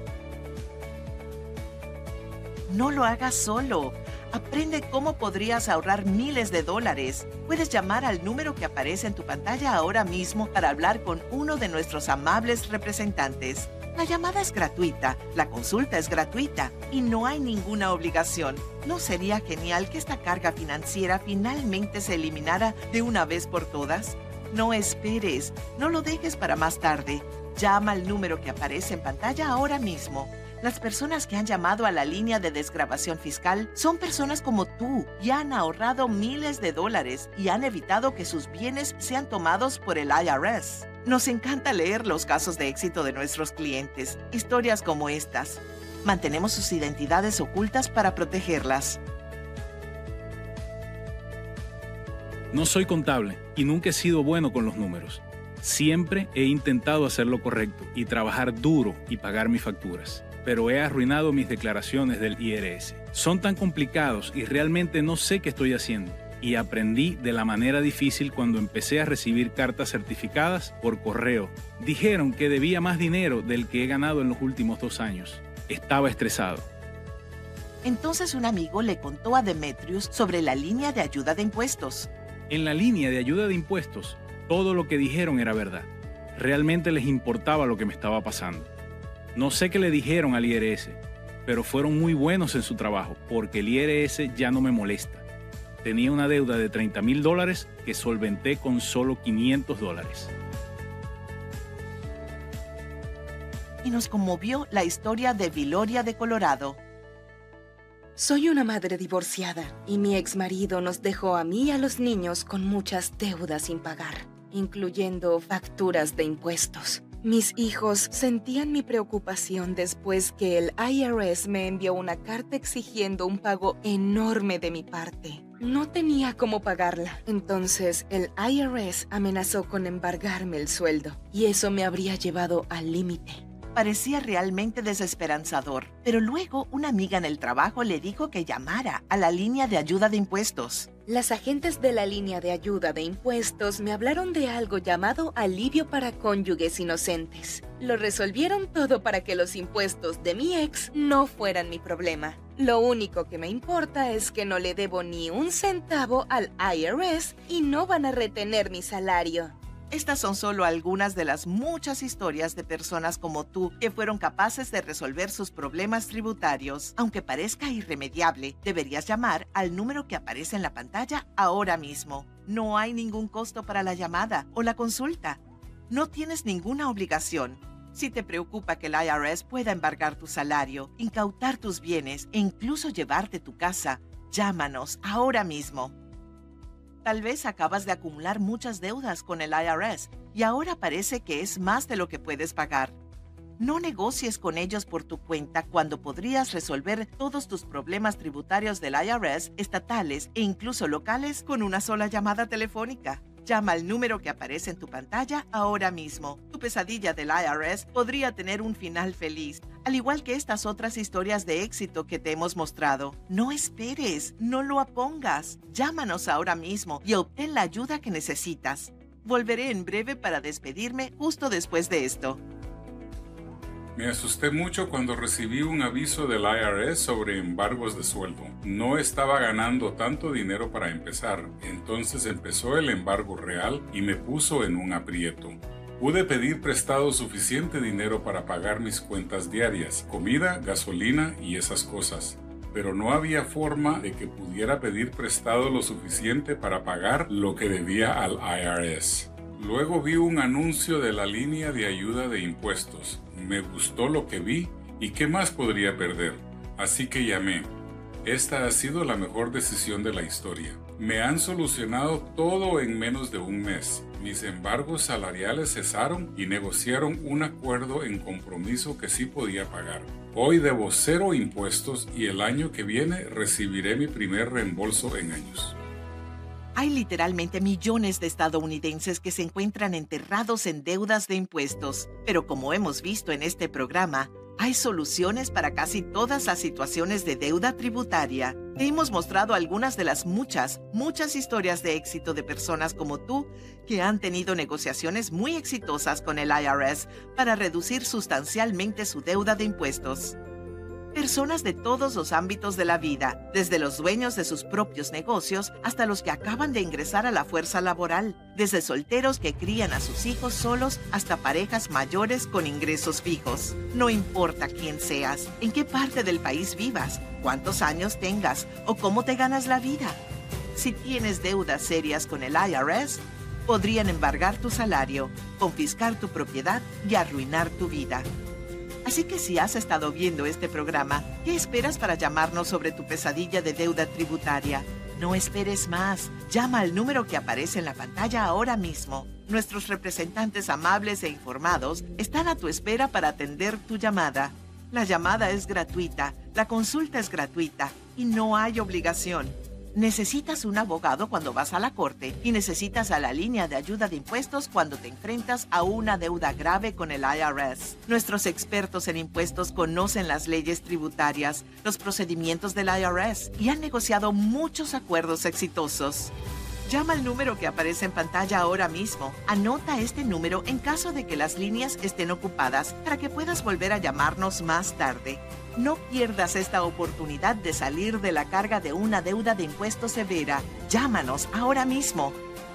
K: No lo hagas solo. Aprende cómo podrías ahorrar miles de dólares. Puedes llamar al número que aparece en tu pantalla ahora mismo para hablar con uno de nuestros amables representantes. La llamada es gratuita, la consulta es gratuita y no hay ninguna obligación. ¿No sería genial que esta carga financiera finalmente se eliminara de una vez por todas? No esperes, no lo dejes para más tarde. Llama al número que aparece en pantalla ahora mismo. Las personas que han llamado a la línea de desgravación fiscal son personas como tú y han ahorrado miles de dólares y han evitado que sus bienes sean tomados por el I R S. Nos encanta leer los casos de éxito de nuestros clientes, historias como estas. Mantenemos sus identidades ocultas para protegerlas.
Q: No soy contable y nunca he sido bueno con los números. Siempre he intentado hacer lo correcto y trabajar duro y pagar mis facturas. Pero he arruinado mis declaraciones del I R S. Son tan complicados y realmente no sé qué estoy haciendo. Y aprendí de la manera difícil cuando empecé a recibir cartas certificadas por correo. Dijeron que debía más dinero del que he ganado en los últimos dos años. Estaba estresado.
K: Entonces un amigo le contó a Demetrius sobre la línea de ayuda de impuestos.
Q: En la línea de ayuda de impuestos, todo lo que dijeron era verdad. Realmente les importaba lo que me estaba pasando. No sé qué le dijeron al I R S, pero fueron muy buenos en su trabajo porque el I R S ya no me molesta. Tenía una deuda de treinta mil dólares que solventé con solo quinientos dólares.
K: Y nos conmovió la historia de Viloria de Colorado.
R: Soy una madre divorciada y mi exmarido nos dejó a mí y a los niños con muchas deudas sin pagar, incluyendo facturas de impuestos. Mis hijos sentían mi preocupación después que el I R S me envió una carta exigiendo un pago enorme de mi parte. No tenía cómo pagarla, entonces el I R S amenazó con embargarme el sueldo y eso me habría llevado al límite.
K: Parecía realmente desesperanzador, pero luego una amiga en el trabajo le dijo que llamara a la línea de ayuda de impuestos.
R: Las agentes de la línea de ayuda de impuestos me hablaron de algo llamado alivio para cónyuges inocentes. Lo resolvieron todo para que los impuestos de mi ex no fueran mi problema. Lo único que me importa es que no le debo ni un centavo al I R S y no van a retener mi salario.
K: Estas son solo algunas de las muchas historias de personas como tú que fueron capaces de resolver sus problemas tributarios. Aunque parezca irremediable, deberías llamar al número que aparece en la pantalla ahora mismo. No hay ningún costo para la llamada o la consulta. No tienes ninguna obligación. Si te preocupa que el I R S pueda embargar tu salario, incautar tus bienes e incluso llevarte tu casa, llámanos ahora mismo. Tal vez acabas de acumular muchas deudas con el I R S y ahora parece que es más de lo que puedes pagar. No negocies con ellos por tu cuenta cuando podrías resolver todos tus problemas tributarios del I R S, estatales e incluso locales con una sola llamada telefónica. Llama al número que aparece en tu pantalla ahora mismo. Tu pesadilla del I R S podría tener un final feliz, al igual que estas otras historias de éxito que te hemos mostrado. No esperes, no lo apongas. Llámanos ahora mismo y obtén la ayuda que necesitas. Volveré en breve para despedirme justo después de esto.
S: Me asusté mucho cuando recibí un aviso del I R S sobre embargos de sueldo. No estaba ganando tanto dinero para empezar, entonces empezó el embargo real y me puso en un aprieto. Pude pedir prestado suficiente dinero para pagar mis cuentas diarias, comida, gasolina y esas cosas, pero no había forma de que pudiera pedir prestado lo suficiente para pagar lo que debía al I R S. Luego vi un anuncio de la línea de ayuda de impuestos. Me gustó lo que vi y qué más podría perder. Así que llamé. Esta ha sido la mejor decisión de la historia. Me han solucionado todo en menos de un mes. Mis embargos salariales cesaron y negociaron un acuerdo en compromiso que sí podía pagar. Hoy debo cero impuestos y el año que viene recibiré mi primer reembolso en años.
K: Hay literalmente millones de estadounidenses que se encuentran enterrados en deudas de impuestos, pero como hemos visto en este programa, hay soluciones para casi todas las situaciones de deuda tributaria. Te hemos mostrado algunas de las muchas, muchas historias de éxito de personas como tú que han tenido negociaciones muy exitosas con el I R S para reducir sustancialmente su deuda de impuestos. Personas de todos los ámbitos de la vida, desde los dueños de sus propios negocios hasta los que acaban de ingresar a la fuerza laboral, desde solteros que crían a sus hijos solos hasta parejas mayores con ingresos fijos. No importa quién seas, en qué parte del país vivas, cuántos años tengas o cómo te ganas la vida. Si tienes deudas serias con el I R S, podrían embargar tu salario, confiscar tu propiedad y arruinar tu vida. Así que si has estado viendo este programa, ¿qué esperas para llamarnos sobre tu pesadilla de deuda tributaria? No esperes más. Llama al número que aparece en la pantalla ahora mismo. Nuestros representantes amables e informados están a tu espera para atender tu llamada. La llamada es gratuita, la consulta es gratuita y no hay obligación. Necesitas un abogado cuando vas a la corte y necesitas a la línea de ayuda de impuestos cuando te enfrentas a una deuda grave con el I R S. Nuestros expertos en impuestos conocen las leyes tributarias, los procedimientos del I R S y han negociado muchos acuerdos exitosos. Llama al número que aparece en pantalla ahora mismo. Anota este número en caso de que las líneas estén ocupadas para que puedas volver a llamarnos más tarde. No pierdas esta oportunidad de salir de la carga de una deuda de impuestos severa. Llámanos ahora mismo.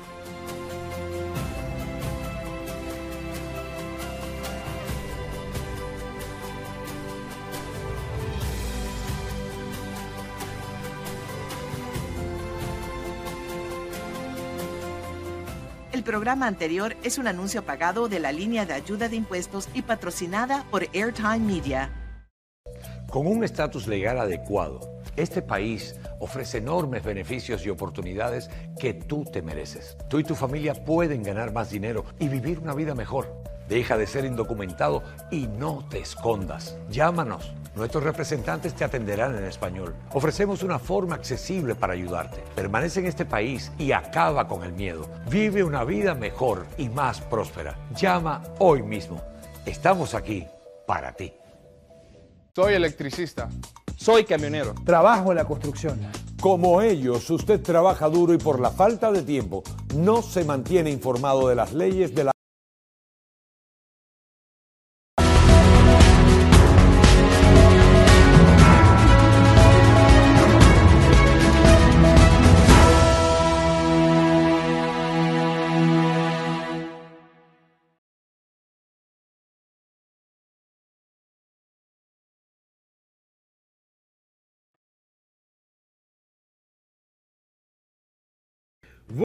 K: El programa anterior es un anuncio pagado de la línea de ayuda de impuestos y patrocinada por Airtime Media.
T: Con un estatus legal adecuado, este país ofrece enormes beneficios y oportunidades que tú te mereces. Tú y tu familia pueden ganar más dinero y vivir una vida mejor. Deja de ser indocumentado y no te escondas. Llámanos. Nuestros representantes te atenderán en español. Ofrecemos una forma accesible para ayudarte. Permanece en este país y acaba con el miedo. Vive una vida mejor y más próspera. Llama hoy mismo. Estamos aquí para ti.
U: Soy electricista. Soy camionero. Trabajo en la construcción.
V: Como ellos, usted trabaja duro y por la falta de tiempo no se mantiene informado de las leyes de la